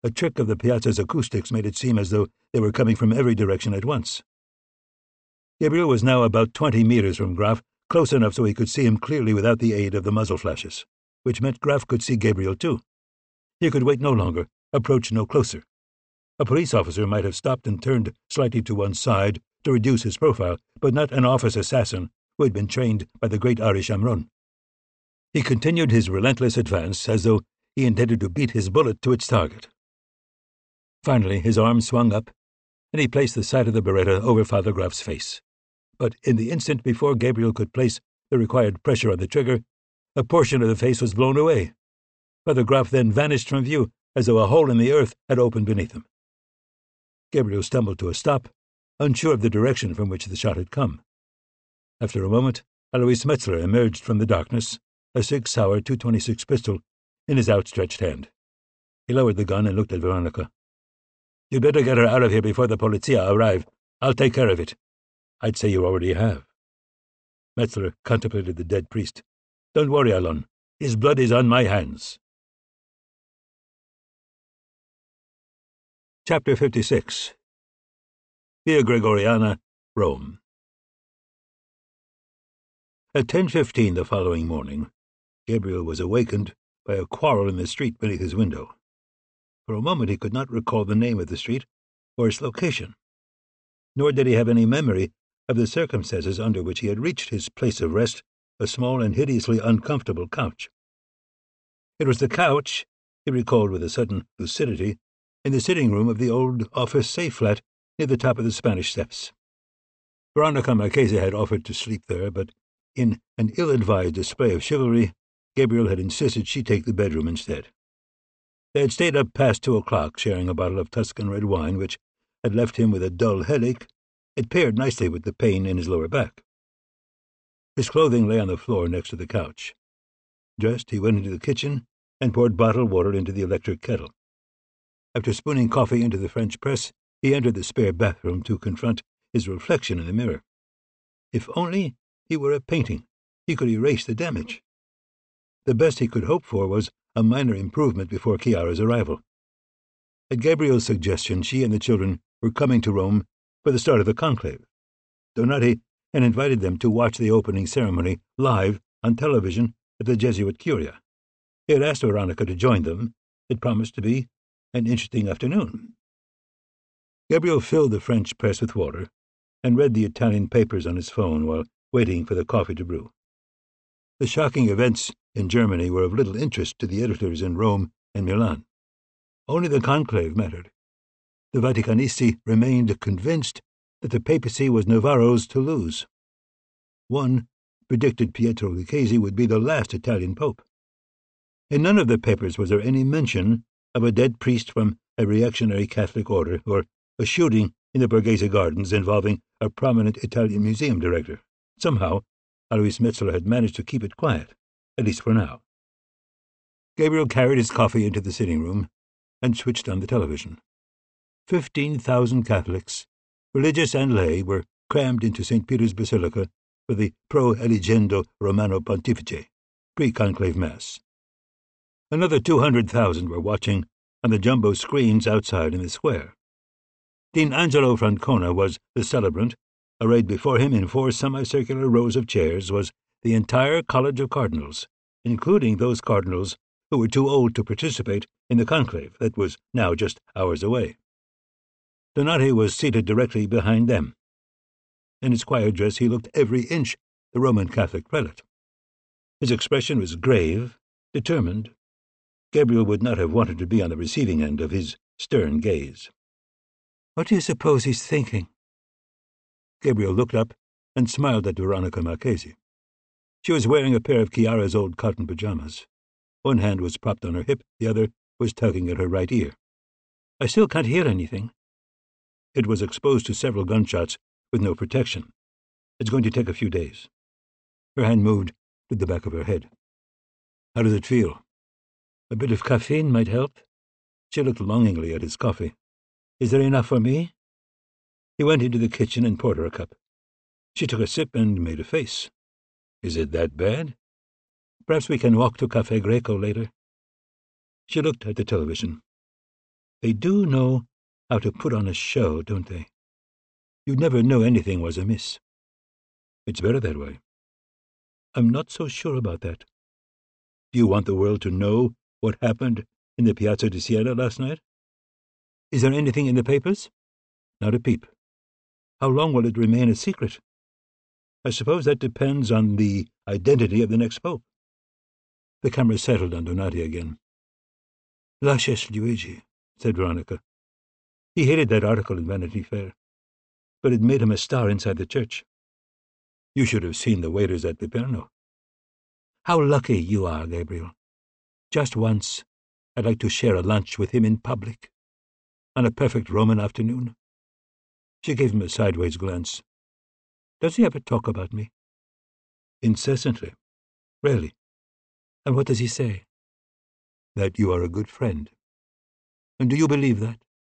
A trick of the piazza's acoustics made it seem as though they were coming from every direction at once. Gabriel was now about twenty meters from Graf, close enough so he could see him clearly without the aid of the muzzle flashes, which meant Graf could see Gabriel too. He could wait no longer, approach no closer. A police officer might have stopped and turned slightly to one side to reduce his profile, but not an office assassin who had been trained by the great Ari Shamron. He continued his relentless advance as though he intended to beat his bullet to its target. Finally, his arm swung up, and he placed the side of the Beretta over Father Graf's face. But in the instant before Gabriel could place the required pressure on the trigger, a portion of the face was blown away. Father Graf then vanished from view as though a hole in the earth had opened beneath him. Gabriel stumbled to a stop, unsure of the direction from which the shot had come. After a moment, Alois Metzler emerged from the darkness, a Sig Sauer two twenty-six pistol in his outstretched hand. He lowered the gun and looked at Veronica. "You'd better get her out of here before the polizia arrive. I'll take care of it." "I'd say you already have." Metzler contemplated the dead priest. "Don't worry, Alon. His blood is on my hands." Chapter fifty-six. Via Gregoriana, Rome. At ten fifteen the following morning, Gabriel was awakened by a quarrel in the street beneath his window. For a moment he could not recall the name of the street or its location, nor did he have any memory of the circumstances under which he had reached his place of rest, a small and hideously uncomfortable couch. It was the couch, he recalled with a sudden lucidity, in the sitting room of the old office safe flat near the top of the Spanish Steps. Veronica Marchese had offered to sleep there, but in an ill-advised display of chivalry, Gabriel had insisted she take the bedroom instead. They had stayed up past two o'clock, sharing a bottle of Tuscan red wine, which had left him with a dull headache. It paired nicely with the pain in his lower back. His clothing lay on the floor next to the couch. Dressed, he went into the kitchen and poured bottled water into the electric kettle. After spooning coffee into the French press, he entered the spare bathroom to confront his reflection in the mirror. If only he were a painting, he could erase the damage. The best he could hope for was a minor improvement before Chiara's arrival. At Gabriel's suggestion, she and the children were coming to Rome for the start of the conclave. Donati had invited them to watch the opening ceremony live on television at the Jesuit Curia. He had asked Veronica to join them. It promised to be an interesting afternoon. Gabriel filled the French press with water and read the Italian papers on his phone while waiting for the coffee to brew. The shocking events in Germany were of little interest to the editors in Rome and Milan. Only the conclave mattered. The Vaticanisti remained convinced that the papacy was Navarro's to lose. One predicted Pietro Lucchesi would be the last Italian pope. In none of the papers was there any mention of a dead priest from a reactionary Catholic order or a shooting in the Borghese Gardens involving a prominent Italian museum director. Somehow, Alois Metzler had managed to keep it quiet, at least for now. Gabriel carried his coffee into the sitting room and switched on the television. Fifteen thousand Catholics, religious and lay, were crammed into Saint Peter's Basilica for the Pro Eligendo Romano Pontifice, pre-conclave Mass. Another two hundred thousand were watching on the jumbo screens outside in the square. Dean Angelo Francona was the celebrant. Arrayed before him in four semicircular rows of chairs was the entire College of Cardinals, including those cardinals who were too old to participate in the conclave that was now just hours away. Donati was seated directly behind them. In his quiet dress he looked every inch the Roman Catholic prelate. His expression was grave, determined. Gabriel would not have wanted to be on the receiving end of his stern gaze. "What do you suppose he's thinking?" Gabriel looked up and smiled at Veronica Marchese. She was wearing a pair of Chiara's old cotton pajamas. One hand was propped on her hip, the other was tugging at her right ear. "I still can't hear anything." It was exposed to several gunshots with no protection. It's going to take a few days. Her hand moved to the back of her head. "How does it feel?" "A bit of caffeine might help." She looked longingly at his coffee. "Is there enough for me?" He went into the kitchen and poured her a cup. She took a sip and made a face. "Is it that bad?" "Perhaps we can walk to Cafe Greco later." She looked at the television. They do know how to put on a show, don't they? You'd never know anything was amiss. It's better that way. I'm not so sure about that. Do you want the world to know what happened in the Piazza di Siena last night? Is there anything in the papers? Not a peep. How long will it remain a secret? I suppose that depends on the identity of the next pope. The camera settled on Donati again. Lascias Luigi, said Veronica. He hated that article in Vanity Fair, but it made him a star inside the church. You should have seen the waiters at Piperno. How lucky you are, Gabriel. Just once, I'd like to share a lunch with him in public, on a perfect Roman afternoon. She gave him a sideways glance. Does he ever talk about me? Incessantly. Really. And what does he say? That you are a good friend. And do you believe that?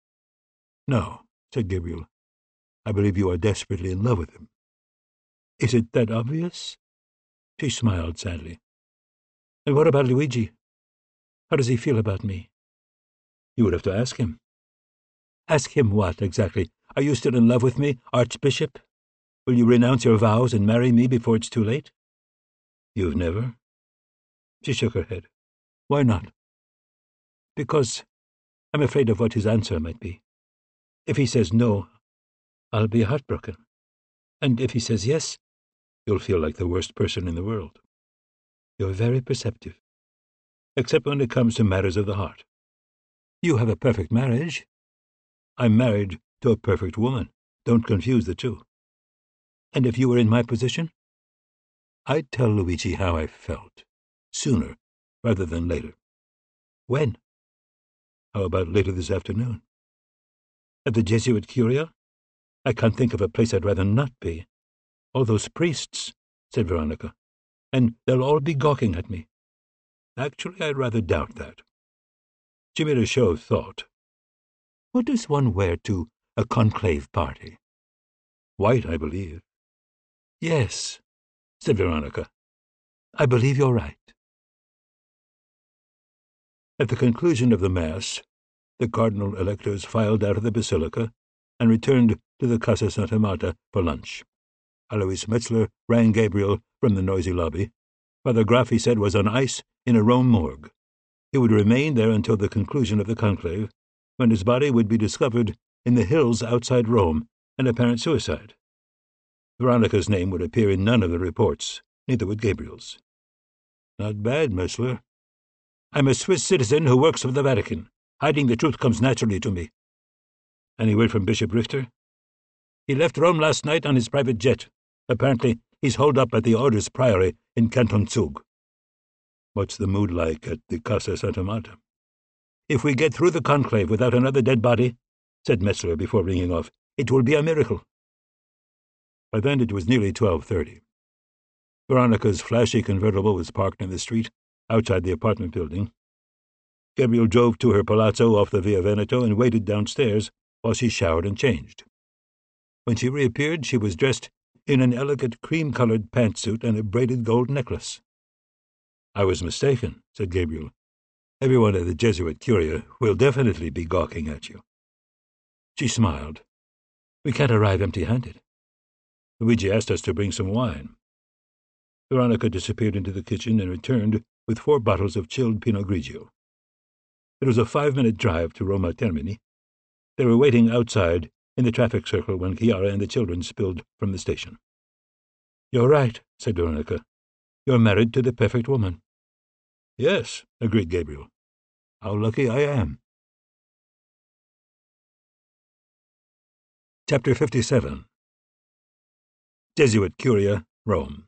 No, said Gabriel. I believe you are desperately in love with him. Is it that obvious? She smiled sadly. And what about Luigi? How does he feel about me? You would have to ask him. Ask him what, exactly? Are you still in love with me, Archbishop? Will you renounce your vows and marry me before it's too late? You've never? She shook her head. Why not? Because I'm afraid of what his answer might be. If he says no, I'll be heartbroken. And if he says yes, you'll feel like the worst person in the world. You're very perceptive. Except when it comes to matters of the heart. You have a perfect marriage. I'm married to a perfect woman. Don't confuse the two. And if you were in my position, I'd tell Luigi how I felt, sooner rather than later. When? How about later this afternoon? At the Jesuit Curia? I can't think of a place I'd rather not be. All those priests, said Veronica, and they'll all be gawking at me. Actually, I'd rather doubt that. She made a show of thought. What does one wear to a conclave party? White, I believe. Yes, said Veronica. I believe you're right. At the conclusion of the Mass, the cardinal-electors filed out of the basilica and returned to the Casa Santa Marta for lunch. Alois Metzler rang Gabriel from the noisy lobby. Father Graffi said was on ice in a Rome morgue. He would remain there until the conclusion of the conclave, when his body would be discovered in the hills outside Rome, an apparent suicide. Veronica's name would appear in none of the reports, neither would Gabriel's. Not bad, Metzler. I'm a Swiss citizen who works for the Vatican. Hiding the truth comes naturally to me. Any word from Bishop Richter? He left Rome last night on his private jet. Apparently, he's holed up at the Orders Priory in Canton Zug. What's the mood like at the Casa Santa Marta? If we get through the conclave without another dead body, said Metzler before ringing off, it will be a miracle. By then it was nearly twelve thirty. Veronica's flashy convertible was parked in the street, outside the apartment building. Gabriel drove to her palazzo off the Via Veneto and waited downstairs while she showered and changed. When she reappeared, she was dressed in an elegant cream-colored pantsuit and a braided gold necklace. I was mistaken, said Gabriel. Everyone at the Jesuit Curia will definitely be gawking at you. She smiled. We can't arrive empty-handed. Luigi asked us to bring some wine. Veronica disappeared into the kitchen and returned with four bottles of chilled Pinot Grigio. It was a five-minute drive to Roma Termini. They were waiting outside in the traffic circle when Chiara and the children spilled from the station. You're right, said Veronica. You're married to the perfect woman. Yes, agreed Gabriel. How lucky I am. Chapter fifty-seven. Jesuit Curia, Rome.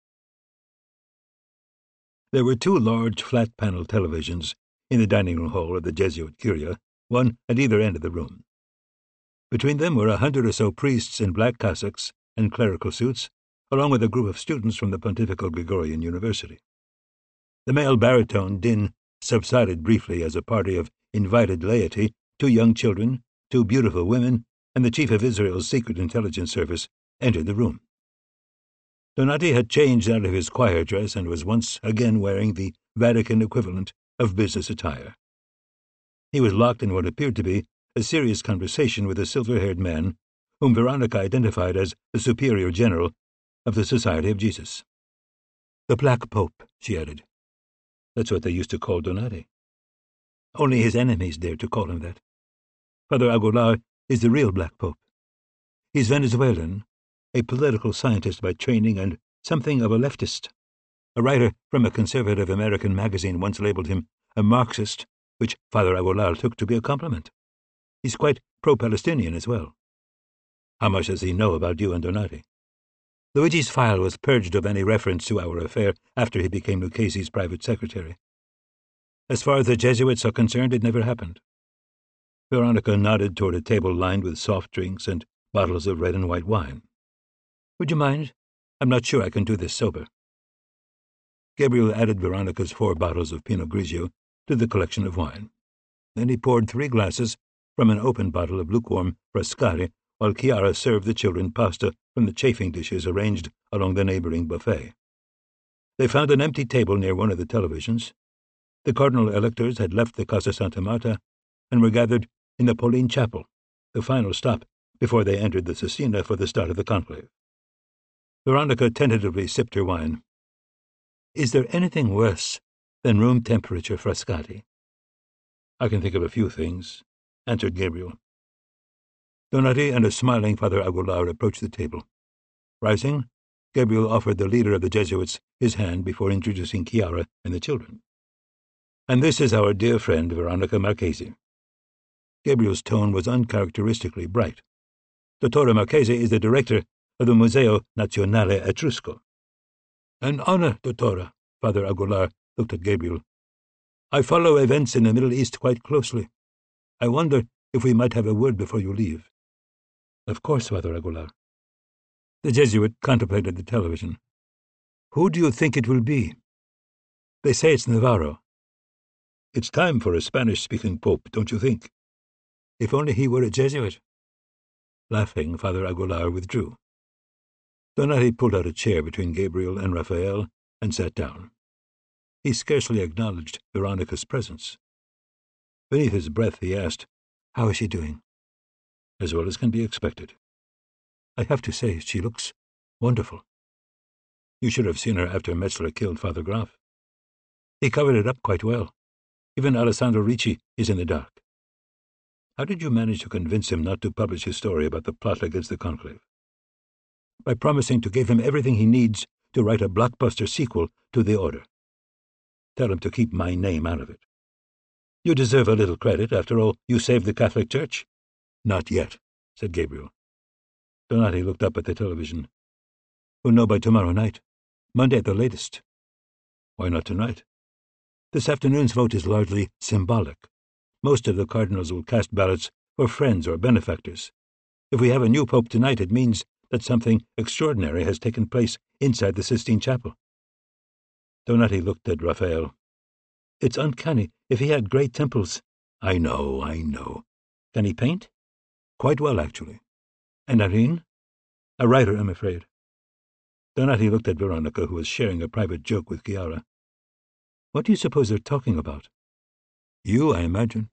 There were two large flat-panel televisions in the dining-room hall of the Jesuit Curia, one at either end of the room. Between them were a hundred or so priests in black cassocks and clerical suits, along with a group of students from the Pontifical Gregorian University. The male baritone din subsided briefly as a party of invited laity, two young children, two beautiful women, and the chief of Israel's Secret Intelligence Service entered the room. Donati had changed out of his choir dress and was once again wearing the Vatican equivalent of business attire. He was locked in what appeared to be a serious conversation with a silver-haired man whom Veronica identified as the Superior General of the Society of Jesus. "The Black Pope," she added. That's what they used to call Donati. Only his enemies dared to call him that. Father Aguilar is the real Black Pope. He's Venezuelan, a political scientist by training and something of a leftist. A writer from a conservative American magazine once labeled him a Marxist, which Father Aguilar took to be a compliment. He's quite pro-Palestinian as well. How much does he know about you and Donati? Luigi's file was purged of any reference to our affair after he became Lucchese's private secretary. As far as the Jesuits are concerned, it never happened. Veronica nodded toward a table lined with soft drinks and bottles of red and white wine. "Would you mind? I'm not sure I can do this sober." Gabriel added Veronica's four bottles of Pinot Grigio to the collection of wine. Then he poured three glasses from an open bottle of lukewarm Frascati, while Chiara served the children pasta from the chafing dishes arranged along the neighboring buffet. They found an empty table near one of the televisions. The cardinal electors had left the Casa Santa Marta and were gathered in the Pauline Chapel, the final stop before they entered the Sistina for the start of the conclave. Veronica tentatively sipped her wine. "Is there anything worse than room temperature Frascati?" "I can think of a few things," answered Gabriel. Donati and a smiling Father Aguilar approached the table. Rising, Gabriel offered the leader of the Jesuits his hand before introducing Chiara and the children. "And this is our dear friend Veronica Marchesi." Gabriel's tone was uncharacteristically bright. "Dottore Marchesi is the director of the Museo Nazionale Etrusco." "An honor, Dottore." Father Aguilar looked at Gabriel. "I follow events in the Middle East quite closely. I wonder if we might have a word before you leave." "Of course, Father Aguilar." The Jesuit contemplated the television. "Who do you think it will be?" "They say it's Navarro." "It's time for a Spanish-speaking pope, don't you think?" "If only he were a Jesuit." Laughing, Father Aguilar withdrew. Donati pulled out a chair between Gabriel and Raphael and sat down. He scarcely acknowledged Veronica's presence. Beneath his breath he asked, "How is she doing?" "As well as can be expected." "I have to say, she looks wonderful." "You should have seen her after Metzler killed Father Graf." "He covered it up quite well. Even Alessandro Ricci is in the dark." "How did you manage to convince him not to publish his story about the plot against the conclave?" "By promising to give him everything he needs to write a blockbuster sequel to The Order. Tell him to keep my name out of it." "You deserve a little credit. After all, you saved the Catholic Church." "Not yet," said Gabriel. Donati looked up at the television. "We'll know by tomorrow night. Monday at the latest." "Why not tonight?" "This afternoon's vote is largely symbolic. Most of the cardinals will cast ballots for friends or benefactors. If we have a new pope tonight, it means that something extraordinary has taken place inside the Sistine Chapel." Donati looked at Raphael. "It's uncanny. If he had great temples—" "I know, I know. Can he paint?" "Quite well, actually." "And Irene?" "A writer, I'm afraid." Donati looked at Veronica, who was sharing a private joke with Chiara. "What do you suppose they're talking about?" "You, I imagine."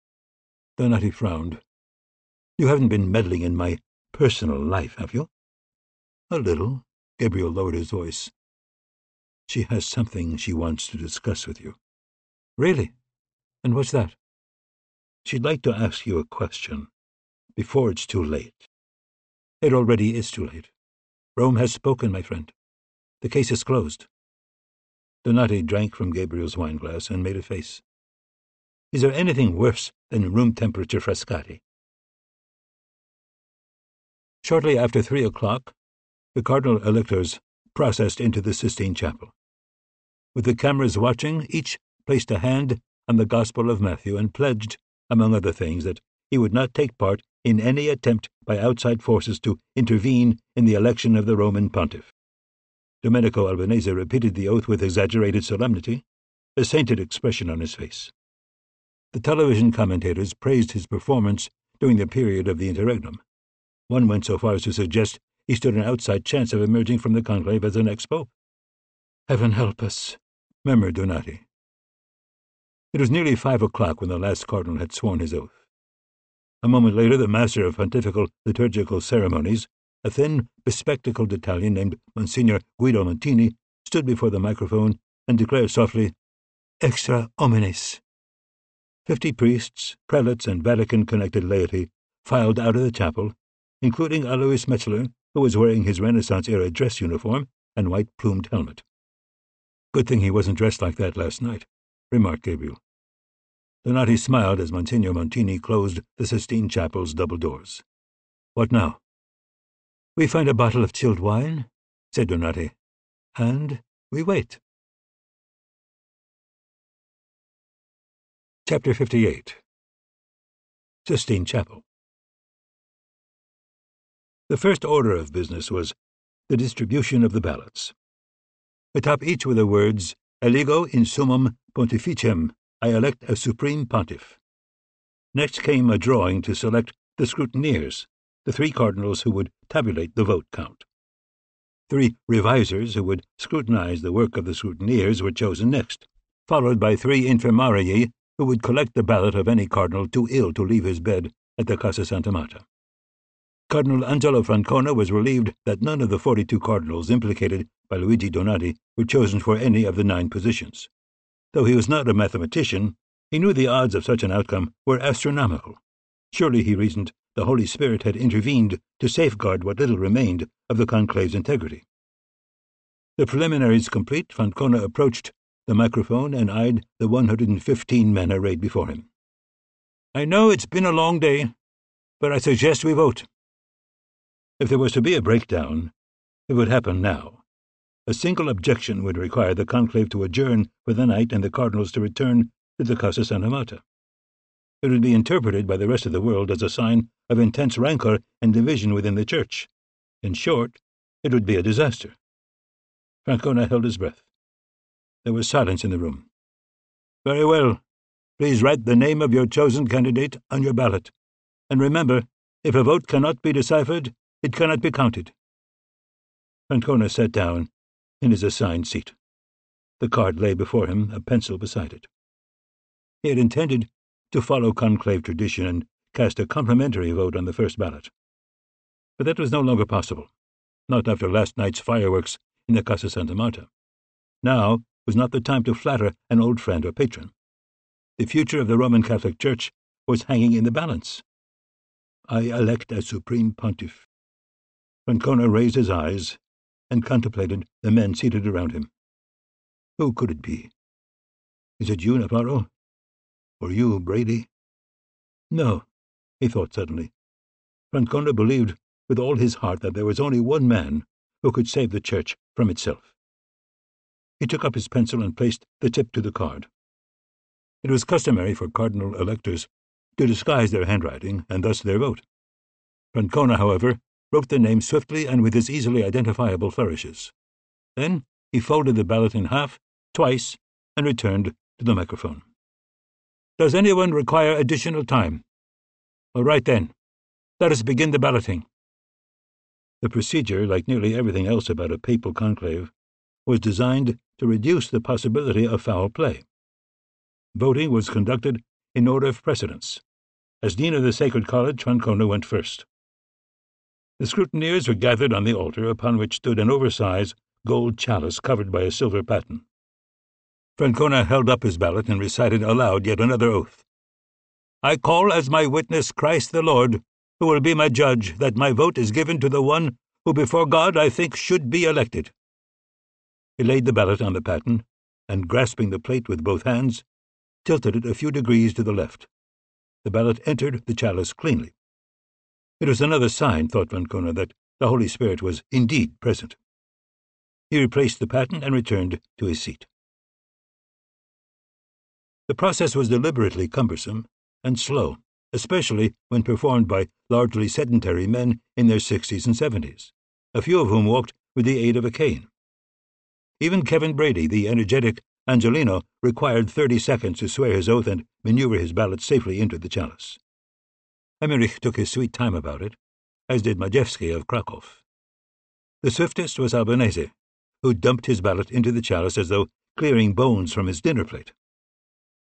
Donati frowned. "You haven't been meddling in my personal life, have you?" "A little." Gabriel lowered his voice. "She has something she wants to discuss with you." "Really? And what's that?" "She'd like to ask you a question, before it's too late." "It already is too late. Rome has spoken, my friend. The case is closed." Donati drank from Gabriel's wineglass and made a face. "Is there anything worse than room-temperature Frascati?" Shortly after three o'clock, the cardinal electors processed into the Sistine Chapel. With the cameras watching, each placed a hand on the Gospel of Matthew and pledged, among other things, that he would not take part in any attempt by outside forces to intervene in the election of the Roman pontiff. Domenico Albanese repeated the oath with exaggerated solemnity, a sainted expression on his face. The television commentators praised his performance during the period of the interregnum. One went so far as to suggest he stood an outside chance of emerging from the conclave as the next pope. "Heaven help us," murmured Donati. It was nearly five o'clock when the last cardinal had sworn his oath. A moment later, the master of pontifical liturgical ceremonies, a thin, bespectacled Italian named Monsignor Guido Montini, stood before the microphone and declared softly, "Extra homines." Fifty priests, prelates, and Vatican-connected laity filed out of the chapel, including Alois Metzler, who was wearing his Renaissance-era dress uniform and white-plumed helmet. "Good thing he wasn't dressed like that last night," remarked Gabriel. Donati smiled as Monsignor Montini closed the Sistine Chapel's double doors. "What now?" "We find a bottle of chilled wine," said Donati, "and we wait." Chapter fifty-eight. Sistine Chapel. The first order of business was the distribution of the ballots. Atop each were the words, "Eligo in summum pontificem," I elect a supreme pontiff. Next came a drawing to select the scrutineers, the three cardinals who would tabulate the vote count. Three revisers who would scrutinize the work of the scrutineers were chosen next, followed by three infirmarii who would collect the ballot of any cardinal too ill to leave his bed at the Casa Santa Marta. Cardinal Angelo Francona was relieved that none of the forty-two cardinals implicated by Luigi Donati were chosen for any of the nine positions. Though he was not a mathematician, he knew the odds of such an outcome were astronomical. Surely, he reasoned, the Holy Spirit had intervened to safeguard what little remained of the conclave's integrity. The preliminaries complete, Francona approached the microphone and eyed the one hundred fifteen men arrayed before him. "I know it's been a long day, but I suggest we vote." If there was to be a breakdown, it would happen now. A single objection would require the conclave to adjourn for the night and the cardinals to return to the Casa Santa Marta. It would be interpreted by the rest of the world as a sign of intense rancor and division within the Church. In short, it would be a disaster. Francona held his breath. There was silence in the room. "Very well. Please write the name of your chosen candidate on your ballot. And remember, if a vote cannot be deciphered, it cannot be counted." Francona sat down in his assigned seat. The card lay before him, a pencil beside it. He had intended to follow conclave tradition and cast a complimentary vote on the first ballot. But that was no longer possible, not after last night's fireworks in the Casa Santa Marta. Now was not the time to flatter an old friend or patron. The future of the Roman Catholic Church was hanging in the balance. "I elect a supreme pontiff." Francona raised his eyes and contemplated the men seated around him. Who could it be? Is it you, Navarro? Or you, Brady? No, he thought suddenly. Francona believed with all his heart that there was only one man who could save the Church from itself. He took up his pencil and placed the tip to the card. It was customary for cardinal electors to disguise their handwriting and thus their vote. Francona, however, wrote the name swiftly and with his easily identifiable flourishes. Then he folded the ballot in half, twice, and returned to the microphone. "Does anyone require additional time? All right, then. Let us begin the balloting." The procedure, like nearly everything else about a papal conclave, was designed to reduce the possibility of foul play. Voting was conducted in order of precedence. As Dean of the Sacred College, Francona went first. The scrutineers were gathered on the altar, upon which stood an oversized gold chalice covered by a silver paten. Francona held up his ballot and recited aloud yet another oath. "I call as my witness Christ the Lord, who will be my judge, that my vote is given to the one who before God I think should be elected." He laid the ballot on the paten, and, grasping the plate with both hands, tilted it a few degrees to the left. The ballot entered the chalice cleanly. It was another sign, thought Francona, that the Holy Spirit was indeed present. He replaced the paten and returned to his seat. The process was deliberately cumbersome and slow, especially when performed by largely sedentary men in their sixties and seventies, a few of whom walked with the aid of a cane. Even Kevin Brady, the energetic Angelino, required thirty seconds to swear his oath and maneuver his ballot safely into the chalice. Emmerich took his sweet time about it, as did Majewski of Krakow. The swiftest was Albanese, who dumped his ballot into the chalice as though clearing bones from his dinner plate.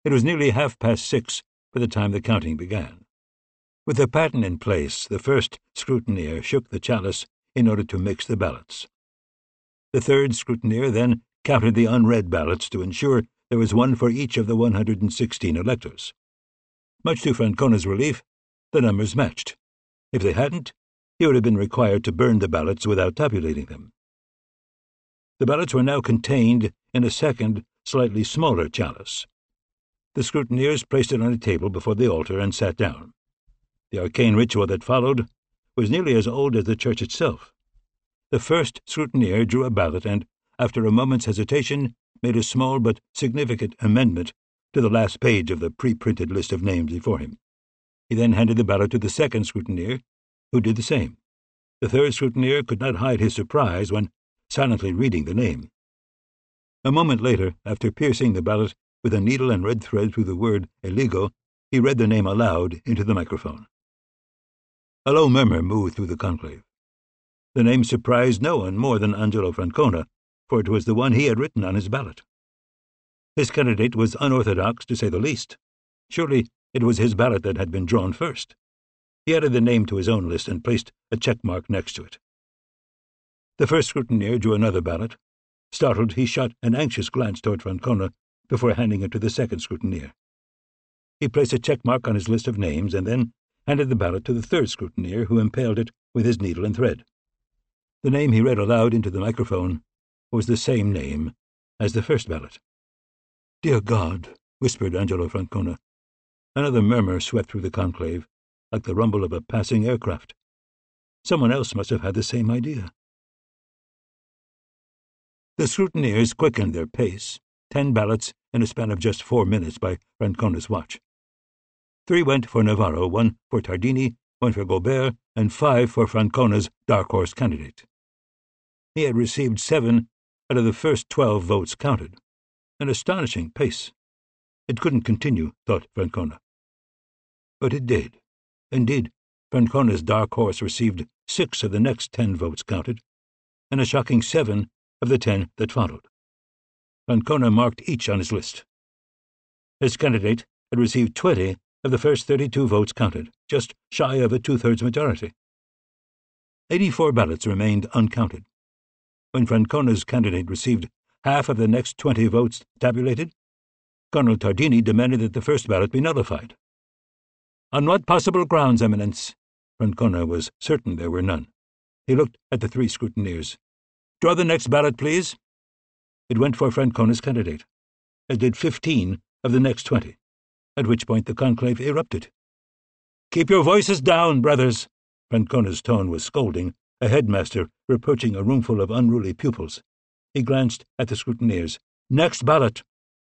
It was nearly half past six by the time the counting began. With the pattern in place, the first scrutineer shook the chalice in order to mix the ballots. The third scrutineer then counted the unread ballots to ensure there was one for each of the one hundred sixteen electors. Much to Francona's relief, the numbers matched. If they hadn't, he would have been required to burn the ballots without tabulating them. The ballots were now contained in a second, slightly smaller chalice. The scrutineers placed it on a table before the altar and sat down. The arcane ritual that followed was nearly as old as the church itself. The first scrutineer drew a ballot and, after a moment's hesitation, made a small but significant amendment to the last page of the pre-printed list of names before him. He then handed the ballot to the second scrutineer, who did the same. The third scrutineer could not hide his surprise when silently reading the name. A moment later, after piercing the ballot with a needle and red thread through the word Eligo, he read the name aloud into the microphone. A low murmur moved through the conclave. The name surprised no one more than Angelo Francona, for it was the one he had written on his ballot. His candidate was unorthodox, to say the least. Surely it was his ballot that had been drawn first. He added the name to his own list and placed a check mark next to it. The first scrutineer drew another ballot. Startled, he shot an anxious glance toward Francona before handing it to the second scrutineer. He placed a check mark on his list of names and then handed the ballot to the third scrutineer, who impaled it with his needle and thread. The name he read aloud into the microphone was the same name as the first ballot. "Dear God," whispered Angelo Francona. Another murmur swept through the conclave, like the rumble of a passing aircraft. Someone else must have had the same idea. The scrutineers quickened their pace, ten ballots in a span of just four minutes by Francona's watch. Three went for Navarro, one for Tardini, one for Gobert, and five for Francona's dark horse candidate. He had received seven out of the first twelve votes counted. An astonishing pace. It couldn't continue, thought Francona. But it did. Indeed, Francona's dark horse received six of the next ten votes counted, and a shocking seven of the ten that followed. Francona marked each on his list. His candidate had received twenty of the first thirty-two votes counted, just shy of a two-thirds majority. Eighty-four ballots remained uncounted. When Francona's candidate received half of the next twenty votes tabulated, Colonel Tardini demanded that the first ballot be nullified. "On what possible grounds, Eminence?" Francona was certain there were none. He looked at the three scrutineers. "Draw the next ballot, please." It went for Francona's candidate, as did fifteen of the next twenty, at which point the conclave erupted. "Keep your voices down, brothers!" Francona's tone was scolding, a headmaster reproaching a roomful of unruly pupils. He glanced at the scrutineers. "Next ballot!"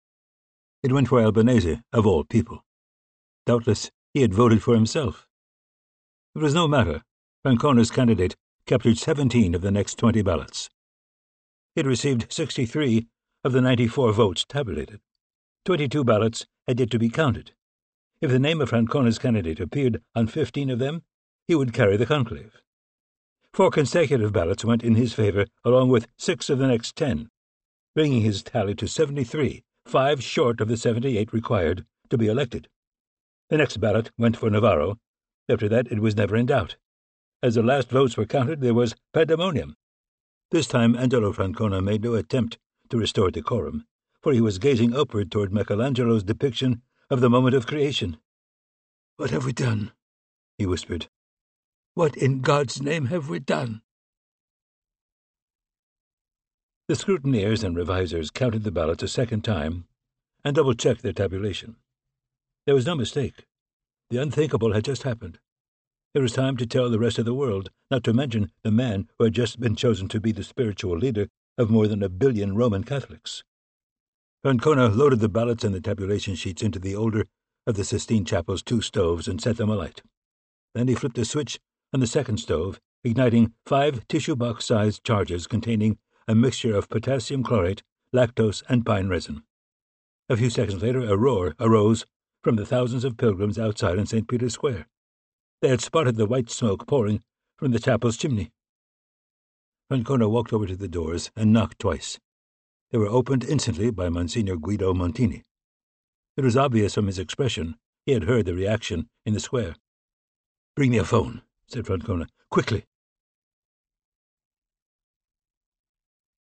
It went for Albanese, of all people. Doubtless he had voted for himself. It was no matter. Francona's candidate captured seventeen of the next twenty ballots. He had received sixty-three of the ninety-four votes tabulated. Twenty-two ballots had yet to be counted. If the name of Francona's candidate appeared on fifteen of them, he would carry the conclave. Four consecutive ballots went in his favor, along with six of the next ten, bringing his tally to seventy-three, five short of the seventy-eight required to be elected. The next ballot went for Navarro. After that it was never in doubt. As the last votes were counted, there was pandemonium. This time Angelo Francona made no attempt to restore decorum, for he was gazing upward toward Michelangelo's depiction of the moment of creation. "What have we done?" he whispered. "What in God's name have we done?" The scrutineers and revisers counted the ballots a second time and double-checked their tabulation. There was no mistake. The unthinkable had just happened. It was time to tell the rest of the world, not to mention the man who had just been chosen to be the spiritual leader of more than a billion Roman Catholics. Francona loaded the ballots and the tabulation sheets into the older of the Sistine Chapel's two stoves and set them alight. Then he flipped a switch on the second stove, igniting five tissue-box-sized charges containing a mixture of potassium chlorate, lactose, and pine resin. A few seconds later, a roar arose from the thousands of pilgrims outside in Saint Peter's Square. They had spotted the white smoke pouring from the chapel's chimney. Francona walked over to the doors and knocked twice. They were opened instantly by Monsignor Guido Montini. It was obvious from his expression he had heard the reaction in the square. "Bring me a phone," said Francona. "Quickly."